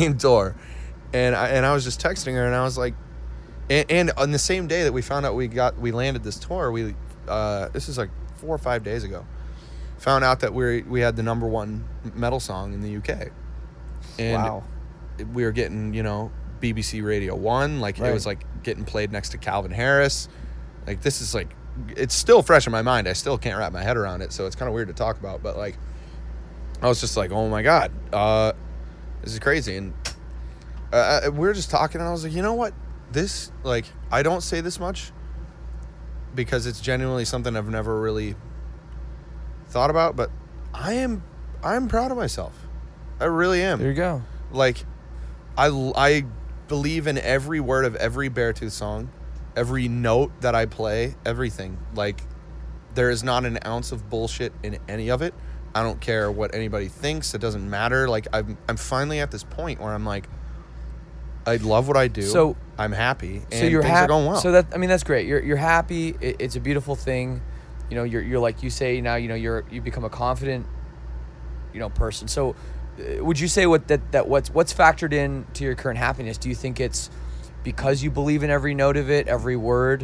I was just texting her, and I was like, and on the same day that we found out we landed this tour, this is like 4 or 5 days ago, found out that we had the #1 metal song in the UK, and we were getting, you know, BBC Radio 1, like it was like getting played next to Calvin Harris. Like, this is like, it's still fresh in my mind. I still can't wrap my head around it, so it's kind of weird to talk about. But like, I was just like, oh my god, this is crazy. And we were just talking, and I was like, you know what? This, like, I don't say this much because it's genuinely something I've never really thought about, but I'm proud of myself. I really am. There you go. Like, I believe in every word of every Beartooth song. Every note that I play, everything. Like, there is not an ounce of bullshit in any of it. I don't care what anybody thinks. It doesn't matter. Like, I'm finally at this point where I'm like, I love what I do. So I'm happy, and so you're things are going well. So that, I mean, that's great. You're happy. It's a beautiful thing. You know, you're like you say now. You know, you become a confident, you know, person. So would you say what's factored in to your current happiness? Do you think it's because you believe in every note of it, every word,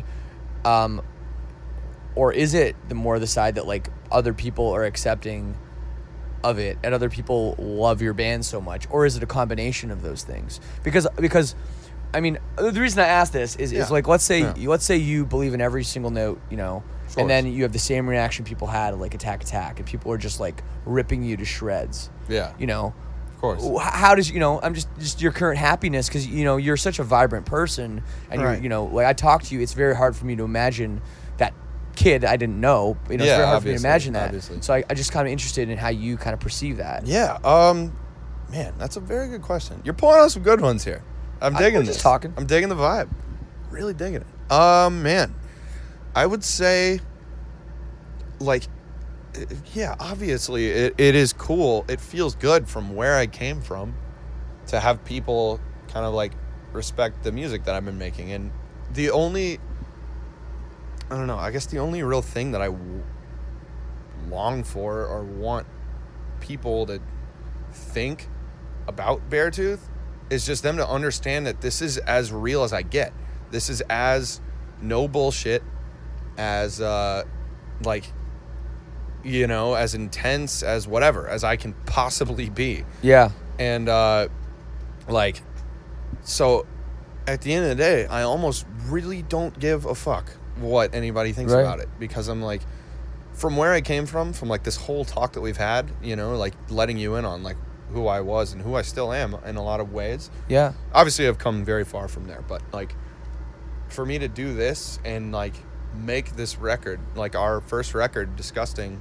or is it the side that like other people are accepting of it and other people love your band so much, or is it a combination of those things? Because I mean, the reason I ask this is like, let's say you believe in every single note, you know, and then you have the same reaction people had at like Attack, and people are just like ripping you to shreds. Yeah. You know, of course. How does, you know, I'm just your current happiness, because, you know, you're such a vibrant person, and you're, you know, like I talk to you, it's very hard for me to imagine that kid I didn't know. You know, it's very hard for me to imagine that. Obviously. So I just kind of interested in how you kind of perceive that. Yeah. Man, that's a very good question. You're pulling out some good ones here. I'm digging this. Just talking. I'm digging the vibe. Really digging it. Man, I would say, like, yeah, obviously it is cool. It feels good from where I came from to have people kind of like respect the music that I've been making. And the only, I don't know, I guess the only real thing that I long for or want people to think about Beartooth is just them to understand that this is as real as I get. This is as no bullshit, as like, you know, as intense as whatever as I can possibly be. Yeah. And like, so at the end of the day, I almost really don't give a fuck what anybody thinks about it, because I'm like, from where I came from like this whole talk that we've had, you know, like letting you in on like who I was and who I still am in a lot of ways. Yeah. Obviously I've come very far from there, but like for me to do this and like make this record, like our first record, Disgusting,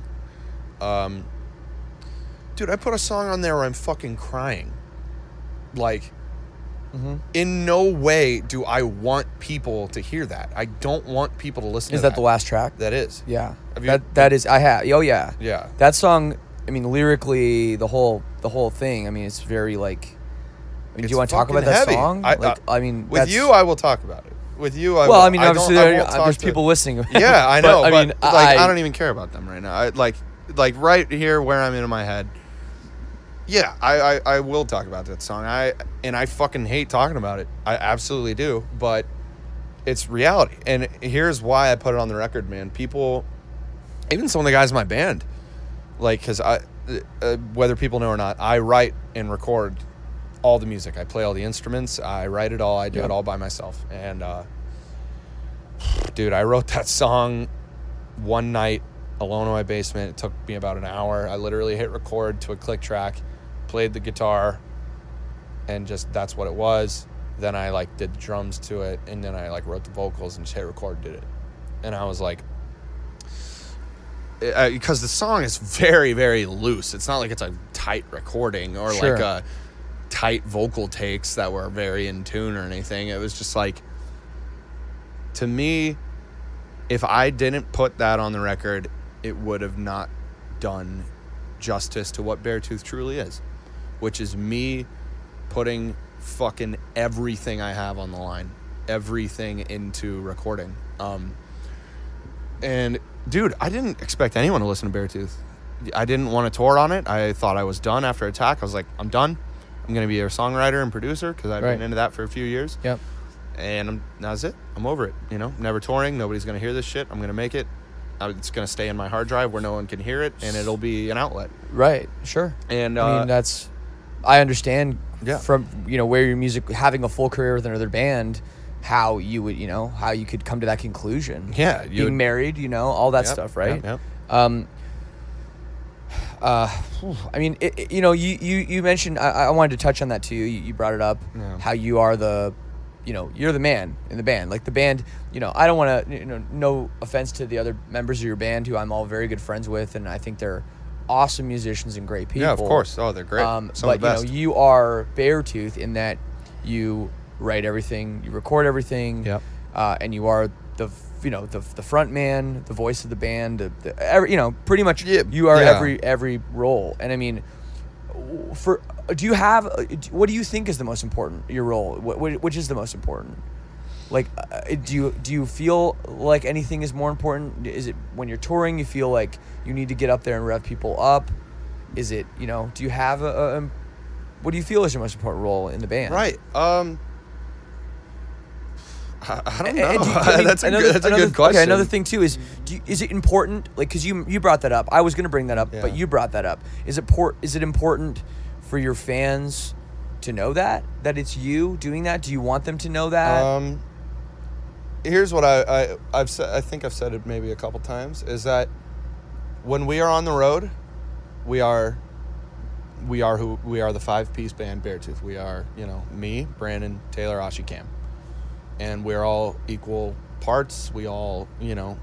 dude, I put a song on there where I'm fucking crying. Like, in no way do I want people to hear that. I don't want people to listen to that. Is that the last track? That is. Yeah. That is, I have. Oh, yeah. Yeah. That song, I mean, lyrically, the whole thing, I mean, it's very, like, I mean, do you want to talk about that heavy. song? I mean, with you, I will talk about it. With you, I will. Well, I mean, obviously, there's people listening. Yeah, I know. but, I mean, I don't even care about them right now. Like right here where I'm in my head. Yeah, I will talk about that song. I fucking hate talking about it. I absolutely do. But it's reality. And here's why I put it on the record, man. People, even some of the guys in my band, like, because whether people know or not, I write and record all the music. I play all the instruments. I write it all. I do it all by myself. And, dude, I wrote that song one night alone in my basement. It took me about an hour. I literally hit record to a click track, played the guitar, and just that's what it was. Then I like did the drums to it, and then I like wrote the vocals and just hit record, did it. And I was like, because the song is very, very loose. It's not like it's a tight recording or like a tight vocal takes that were very in tune or anything. It was just like, to me, if I didn't put that on the record, it would have not done justice to what Beartooth truly is, which is me putting fucking everything I have on the line, everything into recording. And dude, I didn't expect anyone to listen to Beartooth. I didn't want to tour on it. I thought I was done after Attack. I was like, I'm done. I'm going to be a songwriter and producer because I've been into that for a few years. Yep. And that's it. I'm over it. You know, never touring. Nobody's going to hear this shit. I'm going to make it. It's going to stay in my hard drive where no one can hear it, and it'll be an outlet. Right. Sure. And I mean, I understand from, you know, where your music, having a full career with another band, how you would, you know, how you could come to that conclusion. Yeah. Being married, you know, all that stuff, right? Yep. I mean, you know, you mentioned, I wanted to touch on that too. You brought it up, how you are you're the man in the band. Like the band, you know, I don't want to, you know, no offense to the other members of your band who I'm all very good friends with, and I think they're awesome musicians and great people. Yeah, of course. Oh, they're great. But, you know, you are Beartooth in that you write everything, you record everything, and you are the front man, the voice of the band, you know, pretty much you are every role. And I mean, what do you think is the most important, your role? Which is the most important? Like, do you feel like anything is more important? Is it when you're touring, you feel like you need to get up there and rev people up? Is it, you know, do you have What do you feel is your most important role in the band? Right. I don't know. That's a good question. Okay, another thing too is, is it important? Like, because you brought that up. I was going to bring that up, but you brought that up. Is it important for your fans to know that it's you doing that? Do you want them to know that? Here's what I've said. I think I've said it maybe a couple times. Is that when we are on the road, we are the 5-piece band Beartooth. We are, me, Brandon, Taylor, Ashi, Cam. And we're all equal parts. We all, we are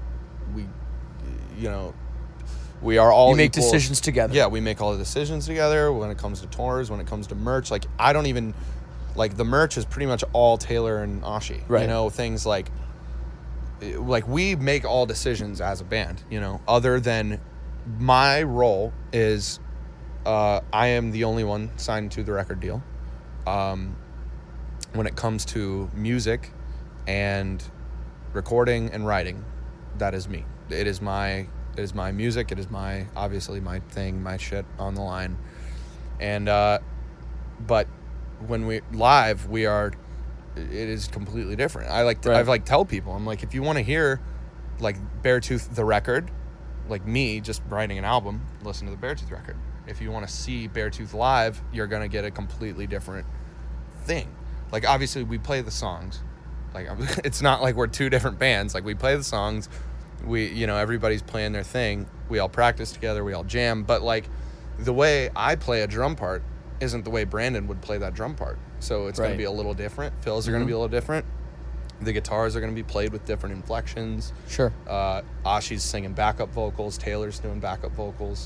all You make equal. decisions together. Yeah, we make all the decisions together when it comes to tours, when it comes to merch. Like, I don't even, like, the merch is pretty much all Taylor and Ashi. Right. Things like we make all decisions as a band, other than my role is I am the only one signed to the record deal. When it comes to music and recording and writing, that is me. It is my music. It is obviously my thing, my shit on the line. And but when we live, it is completely different. I tell people, I'm like, if you want to hear like Beartooth the record, like me just writing an album, listen to the Beartooth record. If you want to see Beartooth live, you're gonna get a completely different thing. Like, obviously we play the songs. Like, it's not like we're two different bands. Like, we play the songs. We, everybody's playing their thing. We all practice together. We all jam. But, like, the way I play a drum part isn't the way Brandon would play that drum part. So it's going to be a little different. Fills are going to be a little different. The guitars are going to be played with different inflections. Sure. Ashi's singing backup vocals. Taylor's doing backup vocals.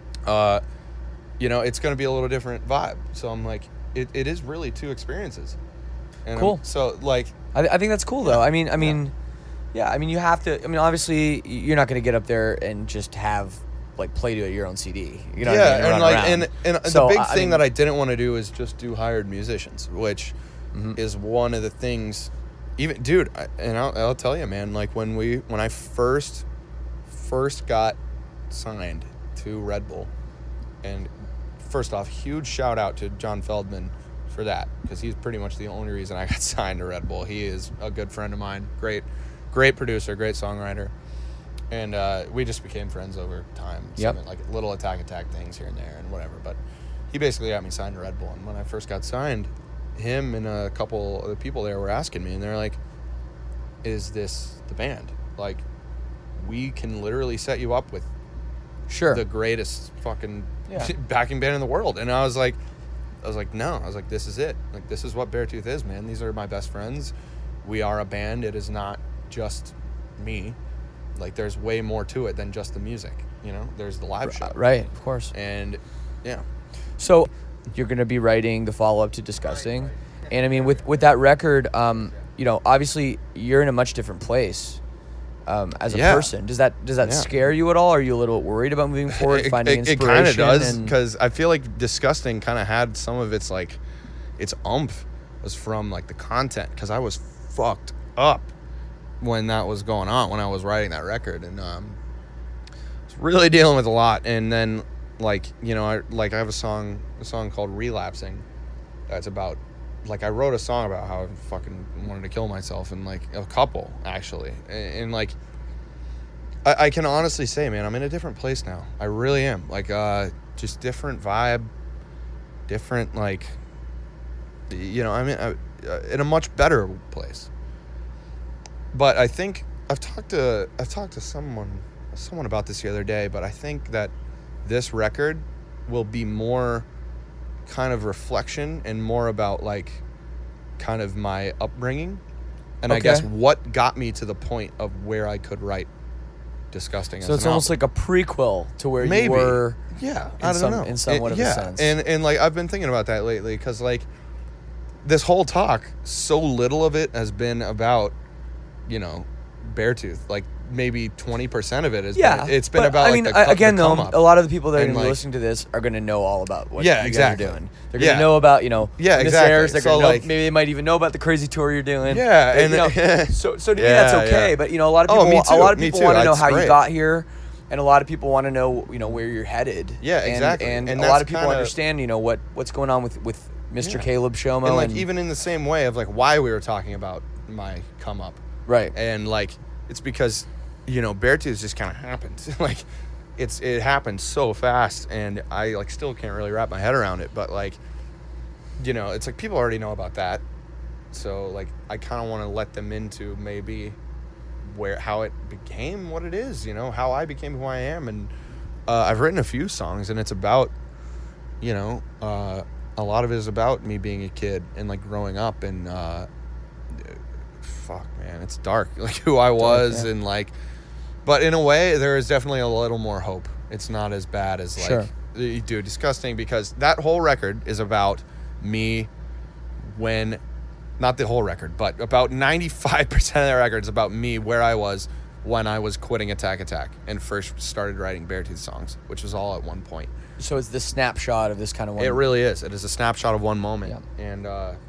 It's going to be a little different vibe. So I'm like, it is really two experiences. And cool. So, like, I think that's cool, though. I mean, you have to. I mean, obviously, you're not going to get up there and just have like play to your own CD. You know what I mean? And so, the big thing that I didn't want to do is just do hired musicians, which is one of the things. Even, dude, I'll tell you, man. Like, when I first got signed to Red Bull, and first off, huge shout out to John Feldman for that, because he's pretty much the only reason I got signed to Red Bull. He is a good friend of mine, great producer, great songwriter, and we just became friends over time. Some, like, little attack things here and there and whatever, but he basically got me signed to Red Bull. And when I first got signed, him and a couple of the people there were asking me, and they're like, is this the band? Like, we can literally set you up with the greatest fucking backing band in the world. And I was like, no. I was like, this is it. Like, this is what Beartooth is, man. These are my best friends. We are a band. It is not just me. Like, there's way more to it than just the music. There's the live show. Right, of course. And, yeah. So, you're going to be writing the follow-up to Disgusting. And, I mean, with that record, obviously, you're in a much different place as a person. Does that scare you at all? Are you a little worried about moving forward, finding inspiration? It kind of does, because I feel like Disgusting kind of had some of its, like, its oomph was from, like, the content, because I was fucked up when that was going on, when I was writing that record, and I was really dealing with a lot. And then, like, I have a song called Relapsing that's about, like, I wrote a song about how I fucking wanted to kill myself, and, like, a couple, actually. And like, I can honestly say, man, I'm in a different place now. I really am. Like, just different vibe, different, like, I'm in a much better place. But I think I've talked to someone about this the other day, but I think that this record will be more kind of reflection and more about, like, kind of my upbringing, and I guess what got me to the point of where I could write Disgusting. So it's almost like a prequel to where you were. Yeah, I don't know. In somewhat of a sense. And like, I've been thinking about that lately, because, like, this whole talk, so little of it has been about, Beartooth. Like, maybe 20% of it is. It's been about. I mean, like, again, though, a lot of the people that are going to be listening to this are going to know all about what you guys are doing. They're going to know about, Miss Ayers. They're going to know. Maybe they might even know about the crazy tour you're doing. Yeah, and so to me that's okay. But a lot of people want to know how you got here. And a lot of people want to know, where you're headed. Yeah, exactly. And a lot of people understand, what's going on with Mr. Caleb Shomo. And like even in the same way of like why we were talking about my come up. Right. And like it's because, Beartooth just kind of happened. Like it happened so fast, and I like still can't really wrap my head around it. But like, it's like people already know about that. So like I kind of want to let them into maybe how it became what it is, how I became who I am. And I've written a few songs, and it's about, a lot of it is about me being a kid and like growing up, and fuck man, it's dark, like who I was. And like, but in a way there is definitely a little more hope. It's not as bad as like dude, disgusting, because that whole record is about me when, not the whole record, but about 95% of the record is about me where I was when I was quitting Attack Attack and first started writing Beartooth songs, which was all at one point. So it's the snapshot of this kind of one. It really is. It is a snapshot of one moment. Yeah. And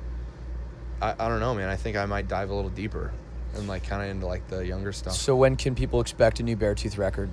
I don't know, man. I think I might dive a little deeper and like kind of into like the younger stuff. So when can people expect a new Beartooth record?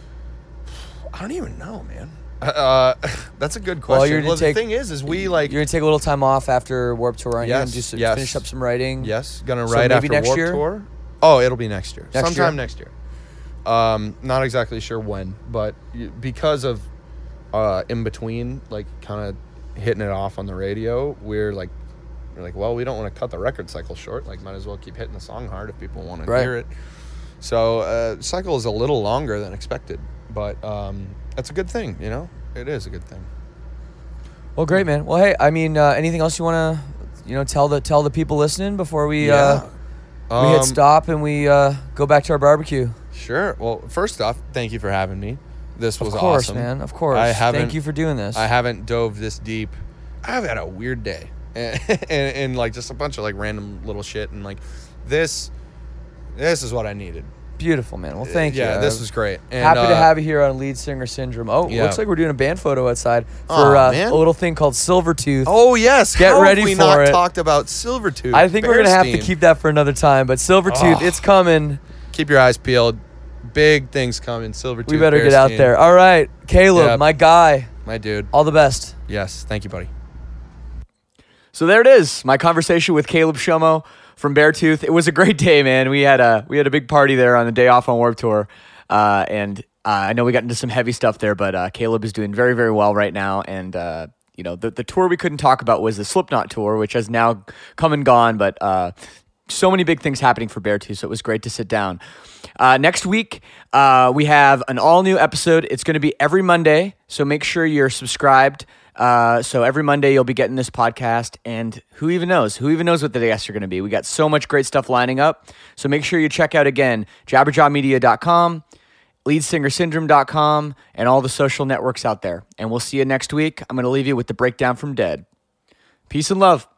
I don't even know, man. That's a good question. Well, the thing is we like... You're going to take a little time off after Warped Tour, aren't you? And just finish up some writing? Yes. Going to write after Warped Tour. Oh, it'll be next year. Sometime next year. Not exactly sure when, but because of in between, like kind of hitting it off on the radio, we're like, well, we don't want to cut the record cycle short. Like, might as well keep hitting the song hard if people want to hear it. So cycle is a little longer than expected, but that's a good thing, It is a good thing. Well, great, man. Well, hey, I mean, anything else you want to, tell the people listening before we we hit stop and we go back to our barbecue? Sure. Well, first off, thank you for having me. This was awesome. Of course, man. Of course. Thank you for doing this. I haven't dove this deep. I've had a weird day. And like just a bunch of like random little shit, and like this is what I needed. Beautiful, man. Well, thank you. Yeah, this was great. And, happy to have you here on Lead Singer Syndrome. Oh, looks like we're doing a band photo outside for a little thing called Silvertooth. Oh, yes. Get ready for it. How have we not talked about Silvertooth? I think we're going to have to keep that for another time, but Silvertooth, it's coming. Keep your eyes peeled. Big things coming. Silvertooth. We better get out there. All right. Caleb, my guy. My dude. All the best. Yes. Thank you, buddy. So there it is. My conversation with Caleb Shomo from Beartooth. It was a great day, man. We had a big party there on the day off on Warped Tour, and I know we got into some heavy stuff there, but Caleb is doing very, very well right now. And the tour we couldn't talk about was the Slipknot tour, which has now come and gone. But so many big things happening for Beartooth, so it was great to sit down. Next week, we have an all-new episode. It's going to be every Monday, so make sure you're subscribed. So every Monday you'll be getting this podcast, and who even knows what the guests are going to be. We got so much great stuff lining up. So make sure you check out again, jabberjawmedia.com, leadsingersyndrome.com, and all the social networks out there. And we'll see you next week. I'm going to leave you with the breakdown from Dead. Peace and love.